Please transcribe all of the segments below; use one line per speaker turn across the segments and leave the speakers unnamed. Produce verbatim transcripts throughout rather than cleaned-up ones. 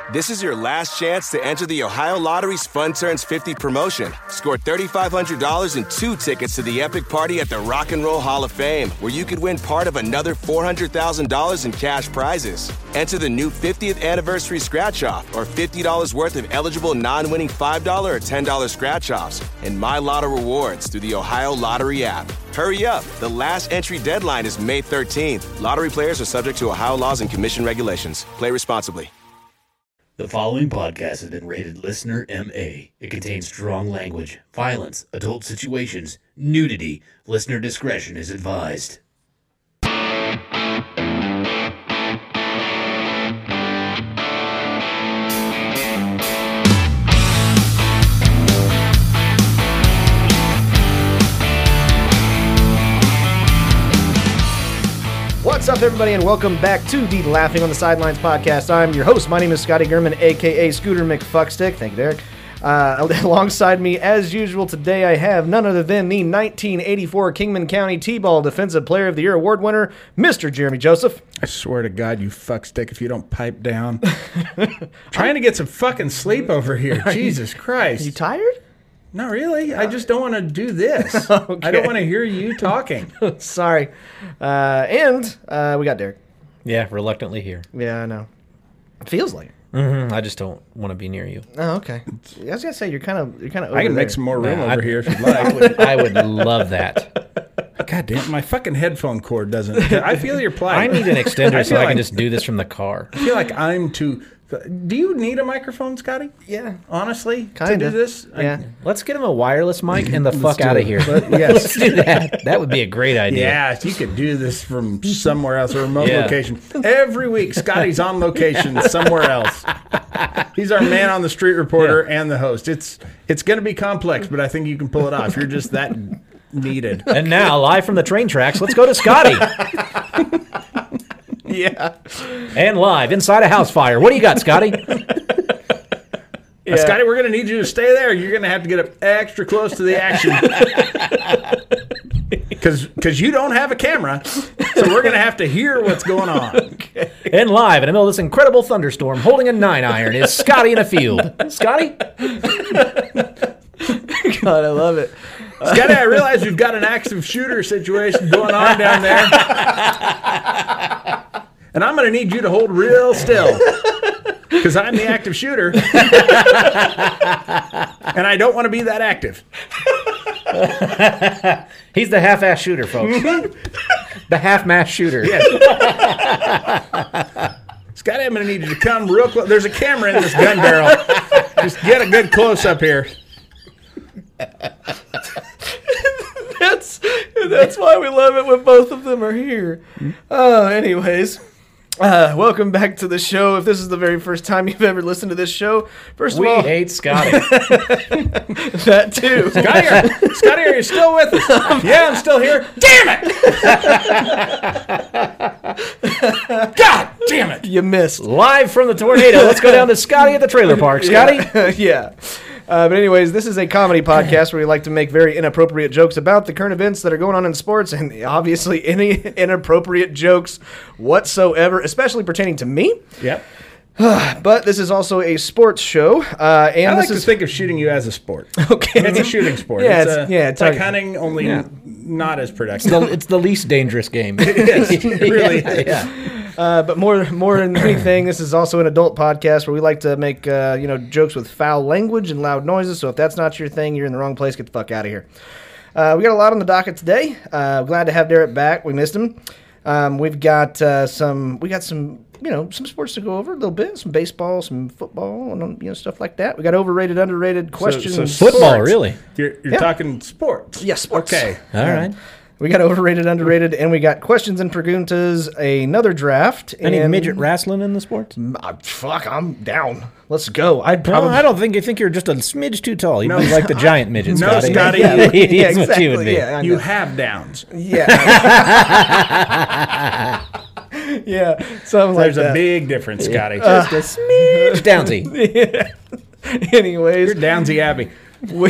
This is your last chance to enter the Ohio Lottery's Fun Turns fifty promotion. Score three thousand five hundred dollars and two tickets to the epic party at the Rock and Roll Hall of Fame, where you could win part of another four hundred thousand dollars in cash prizes. Enter the new fiftieth anniversary scratch-off or fifty dollars worth of eligible non-winning five dollars or ten dollars scratch-offs and My Lotto rewards through the Ohio Lottery app. Hurry up. The last entry deadline is May thirteenth. Lottery players are subject to Ohio laws and commission regulations. Play responsibly.
The following podcast has been rated Listener M A. It contains strong language, violence, adult situations, nudity. Listener discretion is advised.
What's up, everybody, and welcome back to the Laughing on the Sidelines podcast. I'm your host. My name is Scotty Gurman, a k a. Scooter McFuckstick. Thank you, Derek. Uh, alongside me, as usual, today I have none other than the nineteen eighty-four Kingman County T-Ball Defensive Player of the Year Award winner, Mister Jeremy Joseph.
I swear to God, you fuckstick, if you don't pipe down. Trying to get some fucking sleep over here. Jesus Christ.
Are you tired?
Not really. I just don't want to do this.
Okay.
I don't want to hear you talking.
Sorry. Uh, and uh, we got Derek.
Yeah, reluctantly here.
Yeah, I know. It feels like it.
Mm-hmm. I just don't want to be near you.
Oh, okay. I was gonna say you're kind of you're kind of.
I can
there.
make some more room
Nah,
over
I-
here if you'd like.
I would, I would love that.
God damn, my fucking headphone cord doesn't. I feel your plight.
I need an
I
extender
feel
so I
like-
can just do this from the car.
I feel like I'm too. Do you need a microphone, Scotty?
Yeah.
Honestly,
Kinda.
to do this? I-
Yeah.
Let's get him a wireless mic and the fuck
do
out of
it.
here.
But, yes.
Let's do that. That would be a great idea.
Yeah, if you could do this from somewhere else, a remote
Yeah.
location. Every week, Scotty's on location somewhere else. He's our man on the street reporter
Yeah.
and the host. It's it's going to be complex, but I think you can pull it off. You're just that needed.
And now, live from the train tracks, let's go to Scotty.
Yeah.
And live inside a house fire. What do you got, Scotty?
Uh, Scotty, we're going to need you to stay there. You're going to have to get up extra close to the action. Because you don't have a camera, so we're going to have to hear what's going on.
Okay.
And live in the middle of this incredible thunderstorm, holding a nine iron, is Scotty in a field. Scotty?
God, I love it.
Scotty, I realize we've got an active shooter situation going on down there. And I'm going to need you to hold real still. Because I'm the active shooter. And I don't want to be that active.
He's the half-ass shooter, folks. The half-mast shooter.
Yes. Scotty, I'm going to need you to come real close. There's a camera in this gun barrel. Just get a good close-up here.
That's that's why we love it when both of them are here. Uh, anyways, uh, welcome back to the show. If this is the very first time you've ever listened to this show, first
We
of all,
hate Scotty.
that too.
Scotty, are, Scotty, are you still with us? Yeah, I'm still here. Damn it! God damn it!
You missed.
Live from the tornado. Let's go down to Scotty at the trailer park. Scotty?
Yeah. yeah. Uh, but anyways, this is a comedy podcast where we like to make very inappropriate jokes about the current events that are going on in sports, and obviously any inappropriate jokes whatsoever, especially pertaining to me.
Yep.
But this is also a sports show, uh, and
I like
this
to
is
think of shooting you as a sport.
okay.
It's a shooting sport.
Yeah,
it's,
it's-
a,
yeah,
it's
it's
like
like-
hunting, only
Yeah.
not as productive.
The- it's the least dangerous game.
It is. It really is.
Yeah.
Uh, but more, more than anything, this is also an adult podcast where we like to make, uh, you know, jokes with foul language and loud noises. So if that's not your thing, you're in the wrong place. Get the fuck out of here. Uh, we got a lot on the docket today. Uh, glad to have Derek back. We missed him. Um, we've got uh, some, we got some, you know, some sports to go over a little bit. Some baseball, some football, and you know, stuff like that. We got overrated, underrated questions.
so
Football,
Sports.
really?
You're, you're
Yeah.
talking sports.
Yeah, sports.
Okay.
All right.
We got overrated, underrated, and we got questions and preguntas. Another draft.
Any
and,
midget wrestling in the sports?
Uh, fuck, I'm down. Let's go. I'd
No,
probably.
I don't think you think you're just a smidge too tall. You
No,
might like the giant midget,
No,
Scotty.
Scotty,
Yeah,
you-
he
yeah,
is what you would be.
Yeah, I
You
know.
have downs.
Yeah. yeah. Something like
There's a
that.
big difference, Scotty.
Just a smidge downsy.
Anyways,
You're Downsy Abbey.
we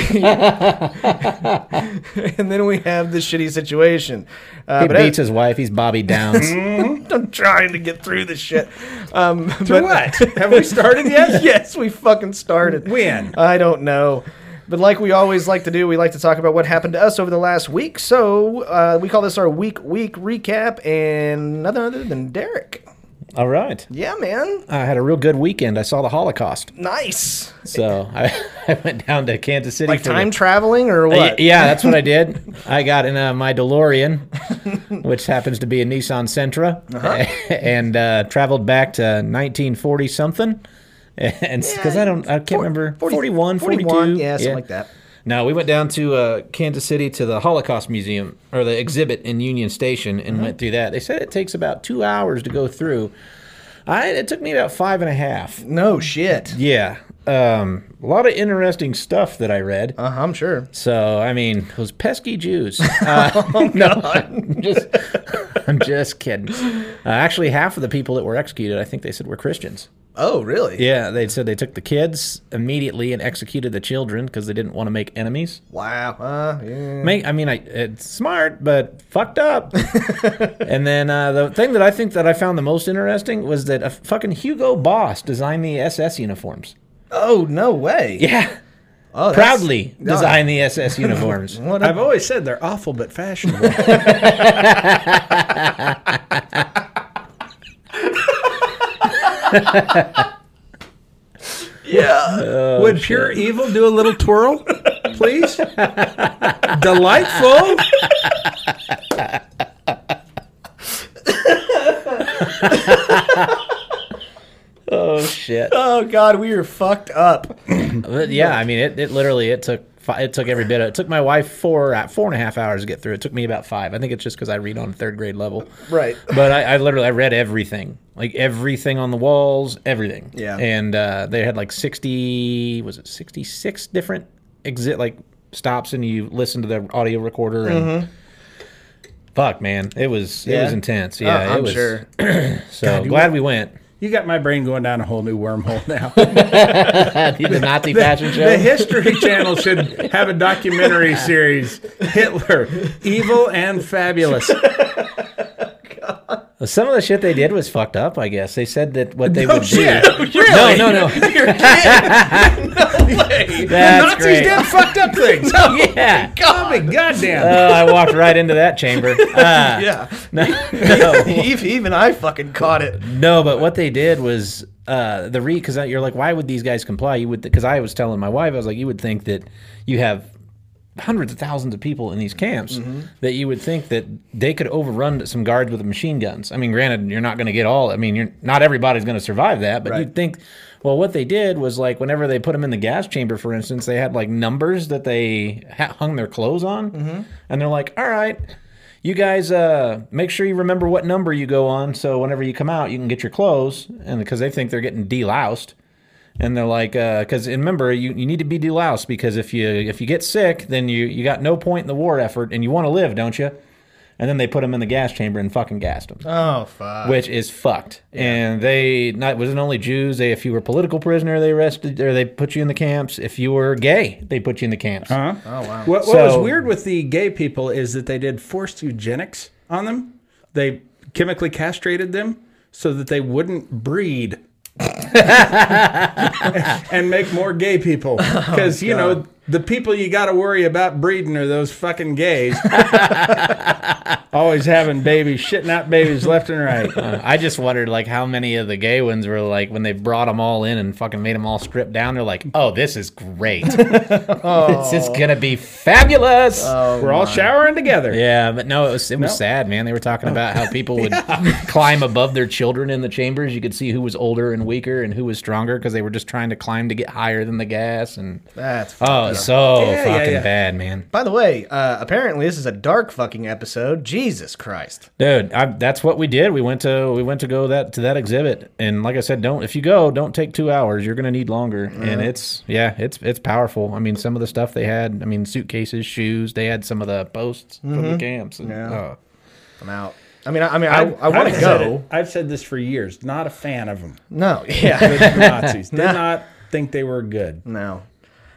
and then we have the shitty situation. Uh,
He
but
beats his wife. He's Bobby Downs.
I'm trying to get through this shit. Um,
To
but,
what? Have we started yet?
Yes, we fucking started.
When?
I don't know. But like we always like to do, we like to talk about what happened to us over the last week. So uh, we call this our week week recap, and nothing other than Derek.
All right.
Yeah, man.
I had a real good weekend. I saw the Holocaust.
Nice.
So I, I went down to Kansas City.
Like
for
time
the,
traveling or
Uh,
what?
y- yeah, that's what I did. I got in uh, my DeLorean, which happens to be a Nissan Sentra,
Uh-huh.
and uh, traveled back to nineteen forty something. And because
Yeah,
I don't, I can't
four-
remember,
forty,
forty-one,
forty-one,
forty-two,
yeah, something like that.
No, we went down to uh, Kansas City to the Holocaust Museum, or the exhibit in Union Station, and went through that. They said it takes about two hours to go through. I, it took me about five and a half.
No shit.
Yeah. Um, a lot of interesting stuff that I read.
Uh, I'm sure.
So, I mean, those pesky Jews. Uh, no, I'm just, I'm just kidding. Uh, actually, half of the people that were executed, I think they said were Christians.
Oh, really?
Yeah, they said they took the kids immediately and executed the children because they didn't want to make enemies.
Wow. Uh, yeah.
Make, I mean, I, it's smart, but fucked up. And then uh, the thing that I think that I found the most interesting was that a fucking Hugo Boss designed the S S uniforms.
Oh, no way.
Yeah.
Oh, that's-
Proudly
no.
designed the S S uniforms.
What a-
I've always said they're awful but fashionable.
yeah.
Would pure evil do a little twirl, please? Delightful.
Oh shit!
Oh, God, we are fucked up.
But yeah, I mean, it, it literally it took fi- it took every bit. Of, it took my wife four uh, four and a half hours to get through. It took me about five. I think it's just because I read on third grade level.
Right.
But I, I literally I read everything, like everything on the walls, everything.
Yeah.
And uh, they had like sixty, was it sixty six different exit like stops, and you listen to the audio recorder and. Fuck, man, it was it
Yeah?
was intense. Yeah,
Oh, I'm
it was.
sure.
So glad we went.
You got my brain going down a whole new wormhole now.
The Nazi fashion show.
The History Channel should have a documentary series. Hitler, evil and fabulous.
Some of the shit they did was fucked up, I guess. They said that what they
No
would
shit.
do.
Really?
No, no, no.
You're kidding. No way.
That's
Nazis
great.
did fucked up things.
Yeah.
Oh my goddamn.
Oh, I walked right into that chamber. Uh,
Yeah.
no, no,
Even, even I fucking caught it.
no, but what they did was uh, the re because you're like, why would these guys comply? You would because I was telling my wife, I was like, you would think that you have hundreds of thousands of people in these camps that you would think that they could overrun some guards with machine guns. I mean, granted, you're not going to get all. I mean, you're not everybody's going to survive that, but
Right.
you'd think. Well, what they did was like whenever they put them in the gas chamber, for instance, they had like numbers that they ha- hung their clothes on, and they're like, "All right, you guys, uh, make sure you remember what number you go on, so whenever you come out, you can get your clothes." And because they think they're getting deloused. And they're like, because uh, remember, you, you need to be deloused because if you if you get sick, then you, you got no point in the war effort, and you want to live, don't you? And then they put them in the gas chamber and fucking gassed them,
Oh, fuck.
which is fucked. And they not wasn't only Jews. They if you were a political prisoner, they arrested or they put you in the camps. If you were gay, they put you in the camps.
Huh?
Oh, wow.
What, what was
So-
weird with the gay people is that they did forced eugenics on them. They chemically castrated them so that they wouldn't breed and make more gay people. Because, you know, the people you got to worry about breeding are those fucking gays. Always having babies, shitting out babies left and right.
Uh, I just wondered, like, how many of the gay ones were like when they brought them all in and fucking made them all strip down. They're like, "Oh, this is great. This is gonna be fabulous."
We're all showering together.
Yeah, but no, it was it was
No.
sad, man. They were talking about how people would climb above their children in the chambers. You could see who was older and weaker and who was stronger because they were just trying to climb to get higher than the gas. And
That's
oh, so
Yeah, yeah,
fucking
yeah.
bad, man.
By the way, uh, apparently this is a dark fucking episode. Jesus Christ.
Dude, I, that's what we did. We went to we went to go that to that exhibit, and like I said, don't if you go, don't take two hours. You're gonna need longer, and it's yeah, it's it's powerful. I mean, some of the stuff they had. I mean, suitcases, shoes. They had some of the posts from the camps. And,
Yeah.
oh.
I'm out. I mean, I, I mean, I, I,
I've
want to
said
go.
it. I've said this for years. Not a fan of them.
No, yeah,
The Nazis. Did
Nah.
not think they were good.
no.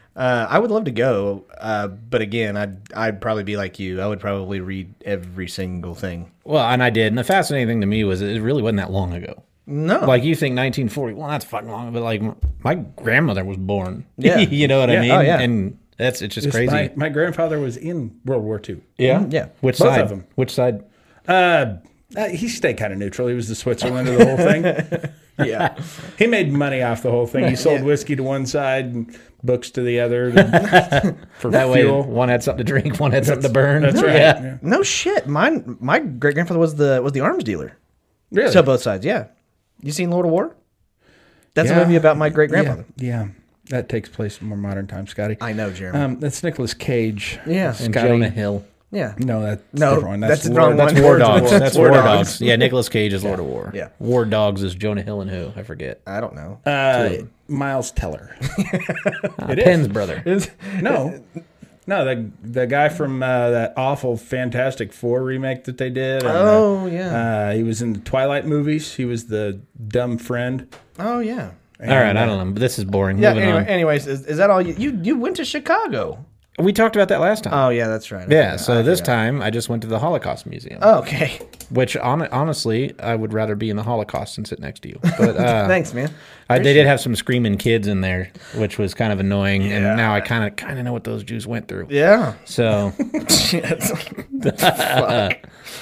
Uh, I would love to go, uh, but again, I'd I'd probably be like you. I would probably read every single thing.
Well, and I did. And the fascinating thing to me was it really wasn't that long ago.
No,
Like you think nineteen forty, well, that's fucking long. But like my grandmother was born.
Yeah.
you know what
Yeah.
I mean?
Oh, yeah.
And that's it's just
It's
crazy.
My, my grandfather was in World War Two.
yeah,
yeah.
Which
Both
side?
of 'em.
Which side?
Uh, uh, he stayed kind of neutral. He was the Switzerland of the whole thing.
yeah.
He made money off the whole thing. He sold whiskey to one side and books to the other to- for
That way,
fuel.
one had something to drink, one had something to burn.
That's right.
Yeah.
Yeah.
No shit. Mine, my great grandfather was the was the arms dealer.
Really?
So both sides, yeah. You seen Lord of War? That's a
Yeah.
movie about my great
yeah,
grandfather.
yeah. That takes place in more modern times, Scotty.
I know, Jeremy.
Um, that's Nicolas Cage.
Yeah.
And
Scotty.
Jonah Hill.
yeah.
No, that's
No,
different one.
that's the
Lord-
wrong
That's
one.
War
War
Dogs.
Dogs.
That's
War
War
Dogs.
Dogs. Yeah, Nicolas Cage is Lord of War.
Yeah.
War Dogs is Jonah Hill and who? I forget.
I don't know.
Uh, Miles Teller.
Uh,
it is.
Penn's brother.
No, no, the the guy from uh, that awful Fantastic Four remake that they did. and,
Oh,
uh,
yeah.
Uh, he was in the Twilight movies. He was the dumb friend.
Oh yeah.
All right, I don't know. But this is boring.
Yeah.
Moving
Anyway,
on.
anyways, is, is that all you, you you went to Chicago?
We talked about that last time.
Oh yeah, that's right. I
yeah,
forgot.
so
I
this
forgot.
time I just went to the Holocaust Museum,
Okay.
which hon- honestly I would rather be in the Holocaust than sit next to you. But uh,
Thanks, man.
I, they did have some screaming kids in there, which was kind of annoying. And now I kind of kind of know what those Jews went through.
Yeah.
So
Shit. Fuck.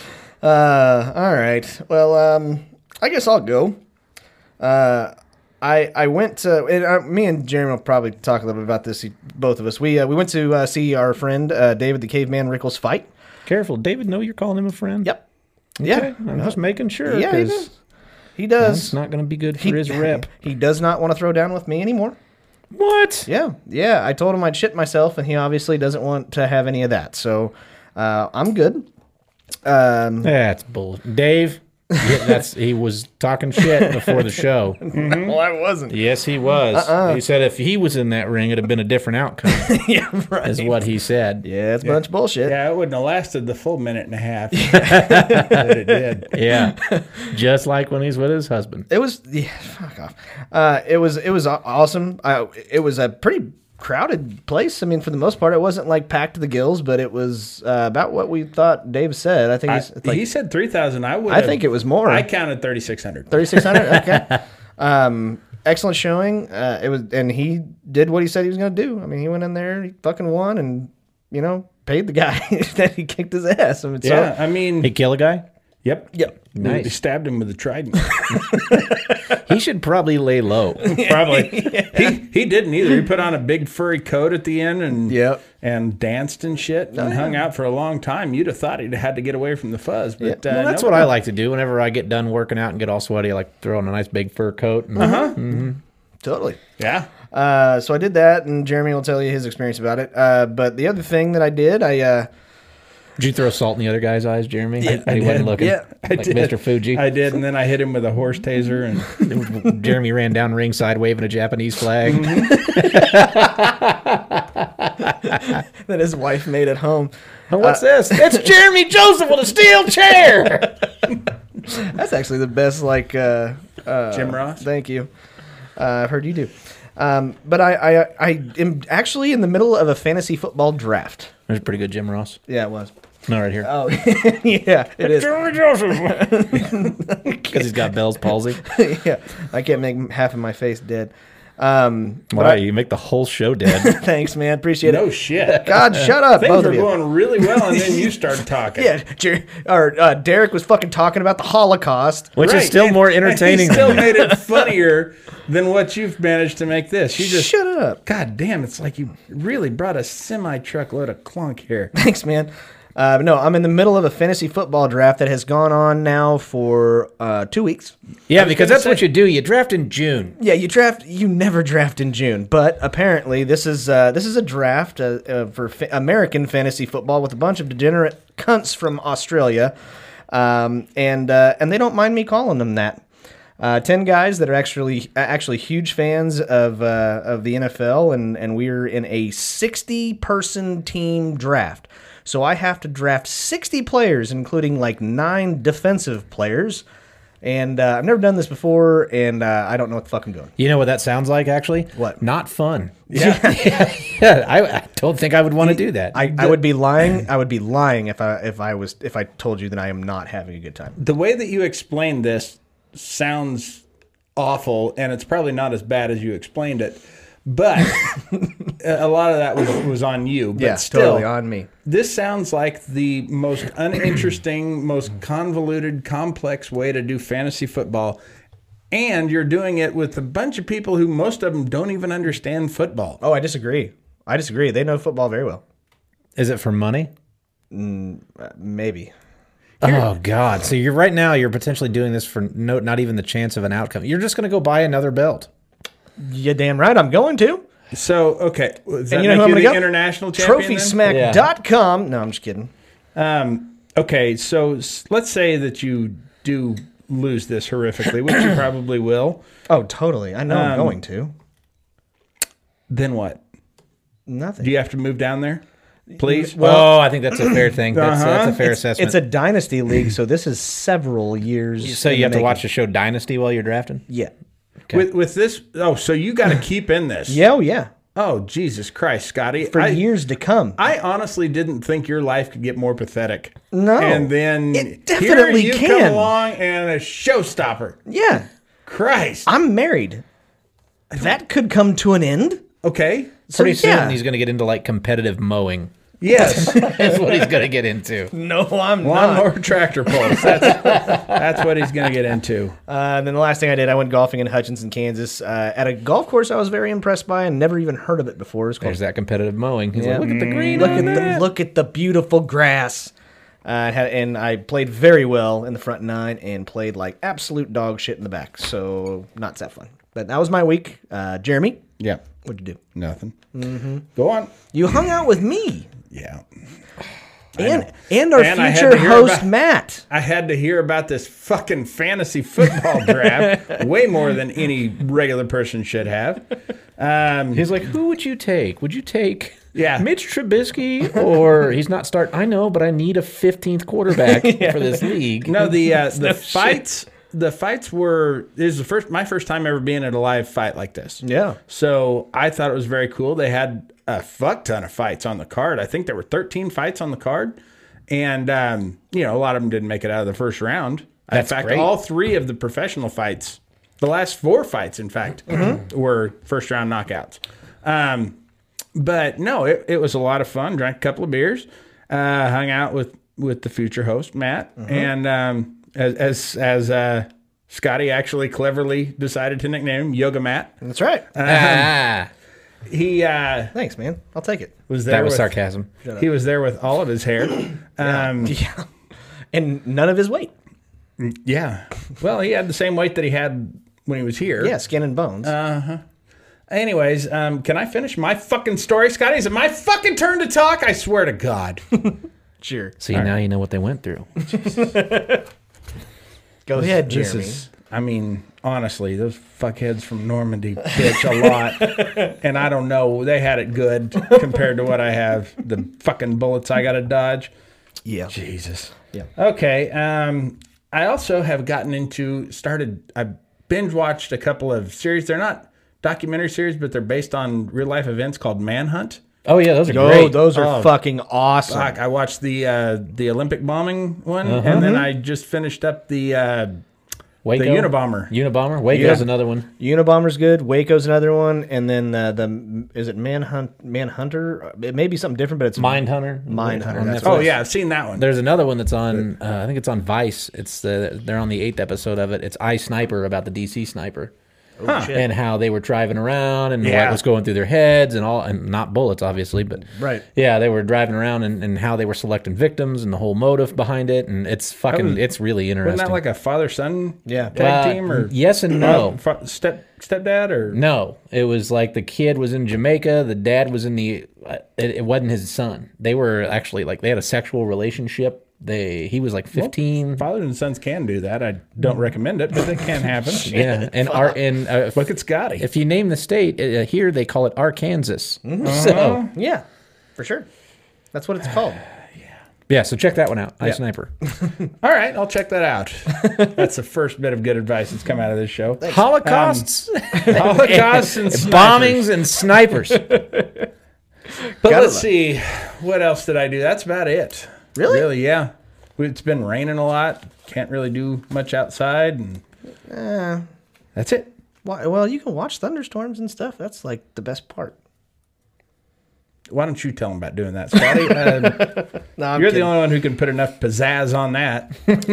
Uh, all right. Well, um, I guess I'll go. Uh, I I went to and, uh, me and Jeremy will probably talk a little bit about this. Both of us. We uh, we went to uh, see our friend uh, David the Caveman Rickles fight.
careful, David. Know you're calling him a friend.
Yep.
Okay,
Yeah.
I'm just making sure.
Yeah, he
'cause
does. He does.
It's not going to be good for
He-
his rep.
He does not want to throw down with me anymore.
What?
Yeah, yeah. I told him I'd shit myself, and he obviously doesn't want to have any of that. So uh, I'm good. Um,
That's bull. Dave, yeah, that's he was talking shit before the show.
Well, I wasn't.
Yes, he was.
Uh-uh.
He said if he was in that ring, it'd have been a different outcome.
Yeah, right.
Is what he said.
Yeah, it's a bunch of bullshit.
Yeah, it wouldn't have lasted the full minute and a half that it did.
Yeah, just like when he's with his husband.
It was yeah, fuck off. Uh, it was it was aw- awesome. I, it was a pretty crowded place. I mean, for the most part, it wasn't like packed to the gills, but it was uh, about what we thought Dave said. I think
I,
he's it's like
he said three thousand. I would.
I think it was more.
I counted thirty-six hundred.
thirty-six hundred. Okay. Um, excellent showing. Uh, it was, and he did what he said he was going to do. I mean, he went in there, he fucking won, and you know, paid the guy that he kicked his ass. I mean, so,
Yeah, I mean,
He kill a guy?
yep,
Yep.
Nice.
He stabbed him with a trident.
He should probably lay low.
Probably. He he didn't either. He put on a big furry coat at the end and
Yep.
and danced and shit and hung out for a long time. You'd have thought he'd had to get away from the fuzz, but uh,
Well, that's
no.
what I like to do. Whenever I get done working out and get all sweaty, I like to throw on a nice big fur coat. And,
Uh-huh. Totally.
Yeah.
Uh, so I did that, and Jeremy will tell you his experience about it. Uh, but the other thing that I did, I uh,
Did you throw salt in the other guy's eyes, Jeremy?
Yeah,
When he
I
wasn't
did.
looking.
Yeah,
I
like
did.
Mister Fuji.
I did, and then I hit him with a horse taser, and
Jeremy ran down ringside waving a Japanese flag.
that his wife made at home.
What's this? It's Jeremy Joseph with a steel chair.
That's actually the best. Like uh, uh,
Jim Ross.
Thank you. Uh, I've heard you do. Um, but I, I I am actually in the middle of a fantasy football draft.
There's a pretty good Jim Ross.
Yeah, it was.
No, right here.
Oh, yeah, it is.
Jeremy Joseph. Because he's got Bell's palsy.
Yeah, I can't make half of my face dead. Um, but
Why?
I-
You make the whole show dead.
thanks, man. Appreciate
no
it.
shit.
God, shut up,
Things
both
were
of you.
going really well, and then you started talking.
Yeah, Jer- or uh, Derek was fucking talking about the Holocaust.
Which
Right,
is still
and-
more
and
entertaining
He still
than
made it funnier than what you've managed to make this. You just
Shut up.
God damn, it's like you really brought a semi truckload of clunk here.
Thanks, man. Uh, but no, I'm in the middle of a fantasy football draft that has gone on now for uh, two weeks.
Yeah, because
gonna
that's
say-
what you do. You draft in June.
Yeah, you draft. You never draft in June, but apparently this is uh, this is a draft uh, uh, for fa- American fantasy football with a bunch of degenerate cunts from Australia, um, and uh, and they don't mind me calling them that. Uh, Ten guys that are actually actually huge fans of uh, of the N F L, and and we're in a sixty person team draft. So I have to draft sixty players, including like nine defensive players. And uh, I've never done this before, and uh, I don't know what the fuck I'm doing.
You know what that sounds like, actually?
What?
Not fun. Yeah. yeah, yeah. I, I don't think I would want to do that.
I, I would be lying. I would be lying if I if I was if I told you that I am not having a good time.
The way that you explained this sounds awful, and it's probably not as bad as you explained it. But a lot of that was, was on you. But
Yeah,
still,
totally on me.
This sounds like the most uninteresting, most convoluted, complex way to do fantasy football. And you're doing it with a bunch of people who most of them don't even understand football.
Oh, I disagree. I disagree. They know football very well.
Is it for money?
Uh, maybe.
Oh God! So you're right now. You're potentially doing this for no, not even the chance of an outcome. You're just going to go buy another belt.
You damn right. I'm going to.
So, okay. Does that
And you know
make
who I'm
you
going
the
to go?
international champion then?
Trophy smack dot com. No, I'm just kidding.
Um, okay, so s- let's say that you do lose this horrifically, which you probably will.
Oh, totally. I know I'm
Um,
going to.
Then what?
Nothing.
Do you have to move down there? Please?
oh, I think that's a fair thing. That's,
Uh-huh.
that's a fair
it's,
assessment.
it's a dynasty league, so this is several years.
so
in
you have
the
to watch
making.
the show Dynasty while you're drafting.
Yeah.
With, with this? Oh, so you got to keep in this.
Yeah, oh, yeah.
Oh, Jesus Christ, Scotty.
For
I,
years to come.
I honestly didn't think your life could get more pathetic.
No.
And then
It definitely
here you
can.
come along and a showstopper.
yeah.
Christ.
I'm married. That could come to an end.
Okay.
Pretty
So,
soon
yeah.
he's going to get into like competitive mowing.
Yes.
That's what he's going to get into.
No, I'm
Lawnmower tractor pulls. That's, that's what he's going to get into.
Uh, and then the last thing I did, I went golfing in Hutchinson, Kansas, uh, at a golf course I was very impressed by and never even heard of it before. It was called
There's that competitive mowing. He's
Yeah.
like, look at the green.
Look
on
at
that."
the look at the beautiful grass. Uh, it had, and I played very well in the front nine and played like absolute dog shit in the back. So not that fun. But that was my week. Uh, Jeremy,
Yeah.
what'd you do?
Nothing. Mm-hmm. Go on.
You hung out with me
Yeah.
and and our
And I had
future
to hear
host
about-
Matt.
I had to hear about this fucking fantasy football draft way more than any regular person should have. Um,
He's like, who would you take? Would you take
Yeah.
Mitch Trubisky? Or he's not start. I know, but I need a fifteenth quarterback for this league.
no, the uh, the fights the fights were this is the first my first time ever being at a live fight like this.
Yeah.
So I thought it was very cool. They had a fuck ton of fights on the card. I think there were thirteen fights on the card, and um, you know a lot of them didn't make it out of the first round.
That's
in fact,
great.
all three of the professional fights, the last four fights, in fact, were first round knockouts. Um, but no, it, it was a lot of fun. Drank a couple of beers, uh, hung out with with the future host Matt, and um, as as as uh, Scotty actually cleverly decided to nickname him Yoga Matt.
That's right.
Ah,
He uh,
Thanks, man. I'll take it.
was there
that was
with,
sarcasm.
He was there with all of his hair. Um,
Yeah. And none of his weight.
yeah. Well, he had the same weight that he had when he was here.
Yeah, skin and bones.
Anyways, um, can I finish my fucking story, Scotty? Is it my fucking turn to talk? I swear to God.
sure.
See, now you know what they went through.
Go ahead,
This
Jeremy.
is, I mean, honestly, those fuckheads from Normandy bitch a lot. And I don't know, they had it good compared to what I have. The fucking bullets I got to dodge.
Yeah.
Jesus.
Yeah.
Okay. Um, I also have gotten into, started, I binge watched a couple of series. They're not documentary series, but they're based on real life events called Manhunt.
Oh yeah, those are
Oh,
great.
those are
Oh.
fucking awesome.
Fuck, I watched the uh, the Olympic bombing one,
Uh-huh.
and then I just finished up the uh,
Waco?
the Unabomber.
Unabomber. Waco's
Yeah.
another one.
Unabomber's good. Waco's another one, and then uh, the is it Manhunt Manhunter? It may be something different, but it's
Mindhunter.
Mindhunter,
On
that's
Netflix.
Oh yeah, I've seen that one.
There's another one that's on. Uh, I think it's on Vice. It's the they're on the eighth episode of it. It's I Sniper, about the D C sniper.
Oh, shit.
And how they were driving around and
Yeah.
what was going through their heads and all, and not bullets, obviously, but
Right.
yeah, they were driving around and, and how they were selecting victims and the whole motive behind it, and it's fucking,
was-
it's really interesting.
Wasn't that like a father son
Yeah.
tag
Uh,
team or
yes and no.
uh, fa- step stepdad or
No, it was like the kid was in Jamaica, the dad was in the. Uh, it, it wasn't his son. They were actually like they had a sexual relationship. They he was like fifteen.
fathers and sons can do that. I don't recommend it, but it can happen.
Yeah, and our and uh,
Look at Scotty.
if you name the state uh, here, they call it Arkansas.
Mm-hmm.
So
Yeah, for sure. That's what it's called.
Yeah, so check that one out.
Yeah.
iSniper.
All right, I'll check that out. That's the first bit of good advice that's come out of this show.
Holocausts,
Holocausts and snipers.
bombings, and snipers.
But
Gotta
let's
love-
see, what else did I do? That's about it.
Really?
Really, yeah. It's been raining a lot. Can't really do much outside, and
Uh,
that's it.
why, well, you can watch thunderstorms and stuff. That's like the best part.
Why don't you tell them about doing that, Scotty? Uh,
No, I'm
you're
kidding.
the only one who can put enough pizzazz on that.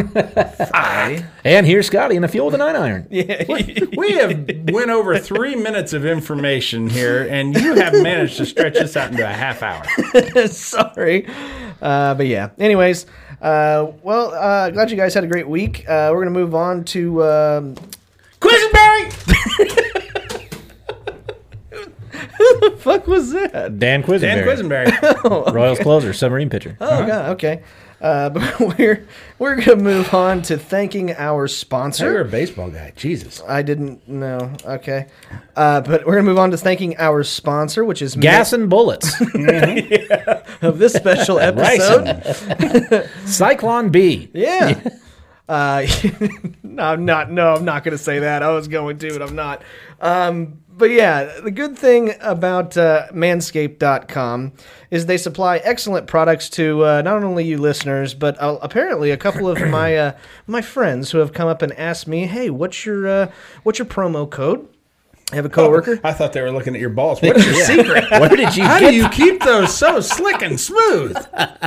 And here's Scotty in the fuel with a nine iron.
We have went over three minutes of information here, and you have managed to stretch this out into a half hour.
Sorry. Uh, but yeah. Anyways, uh, well, uh, glad you guys had a great week. Uh, we're going to move on to um,
Quisenberry!
who the fuck was that?
Dan Quisenberry.
Dan Quisenberry.
Royals closer, submarine pitcher.
Oh, God. Okay. Uh, but we're we're going to move on to thanking our
You're
sponsor.
a baseball guy. Jesus.
I didn't know. Okay. Uh, but we're going to move on to thanking our sponsor, which is
Gas and bullets.
of this special episode.
Cyclone B.
Yeah. Uh, no, I'm not. No, I'm not going to say that. I was going to, but I'm not. Um, but yeah, the good thing about uh, manscaped dot com is they supply excellent products to uh, not only you listeners, but uh, apparently a couple of my uh, my friends who have come up and asked me, "Hey, what's your uh, what's your promo code?" I have a coworker.
I thought they were looking at your balls. What's your secret?
Where did you
How
get
do you keep those so slick and smooth?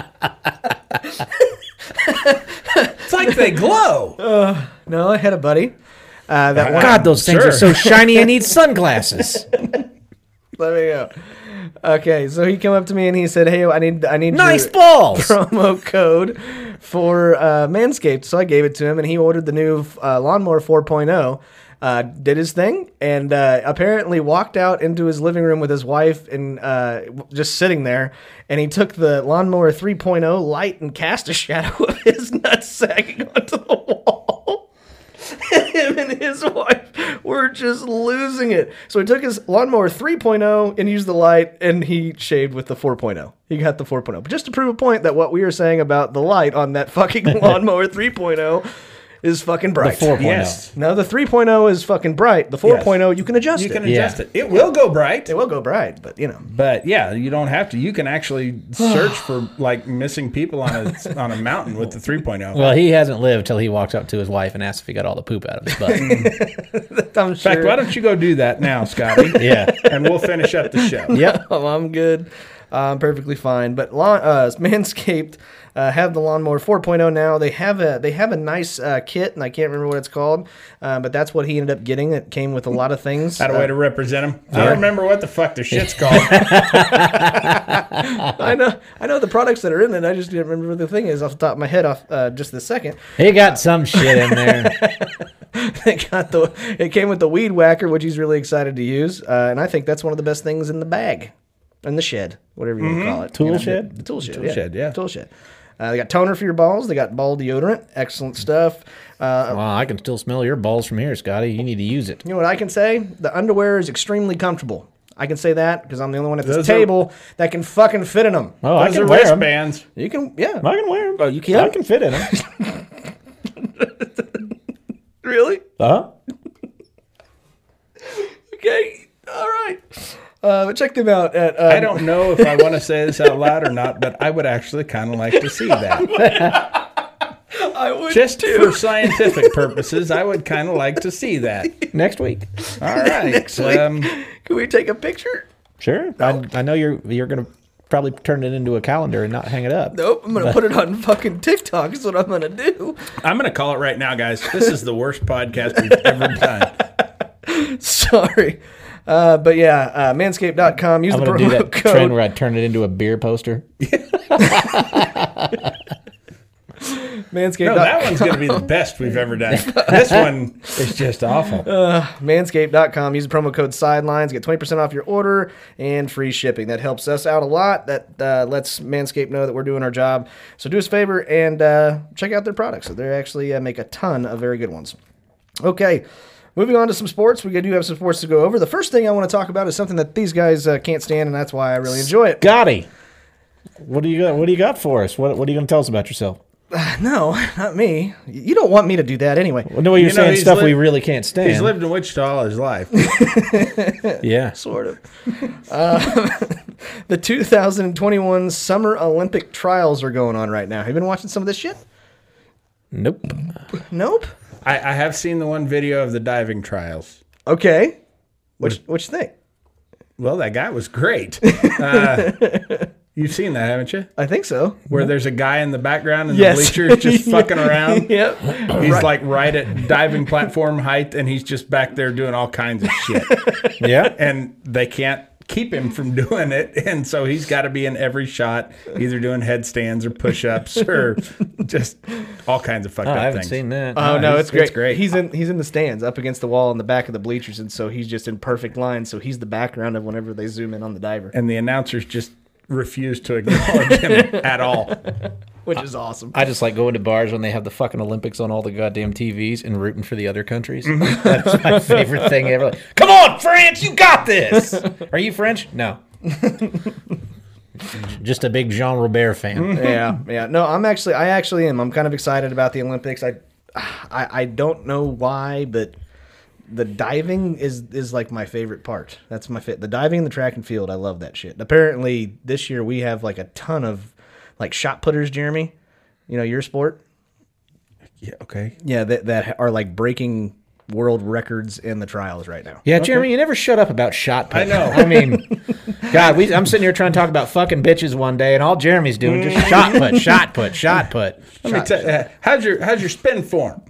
It's like they glow.
No, I had a buddy. Uh, that one.
God, those things
Sure.
are so shiny I need sunglasses.
Let me go. Okay, so he came up to me and he said, "Hey, I need I need
Nice
your
balls.
promo code for uh, Manscaped." So I gave it to him, and he ordered the new uh, Lawnmower four point oh. Uh, did his thing, and uh, apparently walked out into his living room with his wife and uh, just sitting there. And he took the Lawnmower three point oh light and cast a shadow of his nuts sagging onto the wall. Him and his wife were just losing it. So he took his Lawnmower three point oh and used the light, and he shaved with the four point oh. He got the four point oh. But just to prove a point that what we were saying about the light on that fucking Lawnmower three point oh is fucking bright.
four point oh.
Yes.
No, the three point oh is fucking bright. The four point oh, you can adjust
You
it.
can
Yeah.
adjust it. It will go bright.
It will go bright, but you know.
But yeah, you don't have to. You can actually search for like missing people on a on a mountain with the three point oh.
Well, he hasn't lived till he walks up to his wife and asks if he got all the poop out of his butt.
I'm
In fact,
sure.
why don't you go do that now, Scotty?
Yeah.
And we'll finish up the show.
Yep.
Oh, I'm good. Uh, I'm perfectly fine. But lawn, uh, Manscaped uh, have the Lawnmower four point oh now. They have a they have a nice uh, kit, and I can't remember what it's called, uh, but that's what he ended up getting. It came with a lot of things.
Had a
Uh,
way to represent him. I don't remember what the fuck the shit's called.
I know I know the products that are in it. I just didn't remember what the thing is off the top of my head off uh, just this second.
He got some shit in there.
It got the it came with the Weed Whacker, which he's really excited to use, uh, and I think that's one of the best things in the bag, in the shed, whatever you want to call it.
Tool
You know,
shed?
The tool shed.
Tool
yeah.
shed, yeah.
Tool shed. Uh, they got toner for your balls. They got ball deodorant. Excellent stuff. Uh,
Well, I can still smell your balls from here, Scotty. You need to use it.
You know what I can say? The underwear is extremely comfortable. I can say that because I'm the only one at this
Those are-
table that can fucking fit in them.
Oh, I
Those
can
are
wear them.
wristbands.
You can, yeah.
I can wear them.
Oh, you can?
I can fit in them.
Really?
Uh-huh.
Okay. All right. Uh, but check them out at. Uh,
I don't know if I want to say this out loud or not, but I would actually kind of like to see that.
I would
Just
too.
for scientific purposes, I would kind of like to see that.
Next week.
All right.
Next week.
Um,
Can we take a picture?
Sure. I, I know you're you're going to probably turn it into a calendar and not hang it up.
Nope. I'm gonna put it on fucking TikTok. Is what I'm gonna do.
I'm going to call it right now, guys. This is the worst podcast we've ever done.
Sorry. Uh, but yeah, uh, manscaped dot com. Use
I'm
the
going to do
promo
that
code.
trend where I turn it into a beer poster.
Manscaped.
No, that one's going to be the best we've ever done. This one is just awful.
manscaped dot com. Use the promo code sidelines. Get twenty percent off your order and free shipping. That helps us out a lot. That uh, lets Manscaped know that we're doing our job. So do us a favor and uh, check out their products. They actually uh, make a ton of very good ones. Okay. Moving on to some sports. We do have some sports to go over. The first thing I want to talk about is something that these guys uh, can't stand, and that's why I really enjoy it.
Scotty. What do you got? What do you got for us? What What are you going to tell us about yourself?
No, not me. You don't want me to do that anyway.
Well, no, you're
You know,
saying
he's
stuff
li-
we really can't stand.
He's lived in Wichita all his life.
yeah.
Sort of. Uh, the two thousand twenty-one Summer Olympic trials are going on right now. Have you been watching some of this shit?
Nope.
Nope.
I, I have seen the one video of the diving trials.
Okay. Which What you think?
Well, that guy was great. Uh, you've seen that, haven't you?
I think so.
Where there's a guy in the background and
Yes.
the bleachers just fucking around.
Yep.
He's like right at diving platform height, and he's just back there doing all kinds of shit.
Yeah.
And they can't keep him from doing it, and so he's got to be in every shot, either doing headstands or push-ups or just all kinds of fucked
Oh,
up
I haven't
things.
seen that.
Oh
No,
no,
he's-
it's great.
it's great.
He's in he's in the stands up against the wall in the back of the bleachers, and so he's just in perfect line. So he's the background of whenever they zoom in on the diver,
And the announcers just refuse to acknowledge him at all.
which is awesome.
I just like going to bars when they have the fucking Olympics on all the goddamn T Vs and rooting for the other countries. That's my favorite thing ever. Like, come on, France, you got this. Are you French? No. Just a big Jean Robert fan.
yeah, yeah. No, I'm actually, I actually am. I'm kind of excited about the Olympics. I, I, I don't know why, but the diving is is like my favorite part. That's my fit. The diving, and the track and field. I love that shit. Apparently, this year we have like a ton of like shot putters. Jeremy, you know your sport.
Yeah, okay.
Yeah, that that are like breaking world records in the trials right now.
Yeah, Jeremy, you never shut up about shot put.
I know.
I mean, God, we, I'm sitting here trying to talk about fucking bitches one day, and all Jeremy's doing just shot put, shot put, shot put.
Let me tell you, how's your how's your spin form?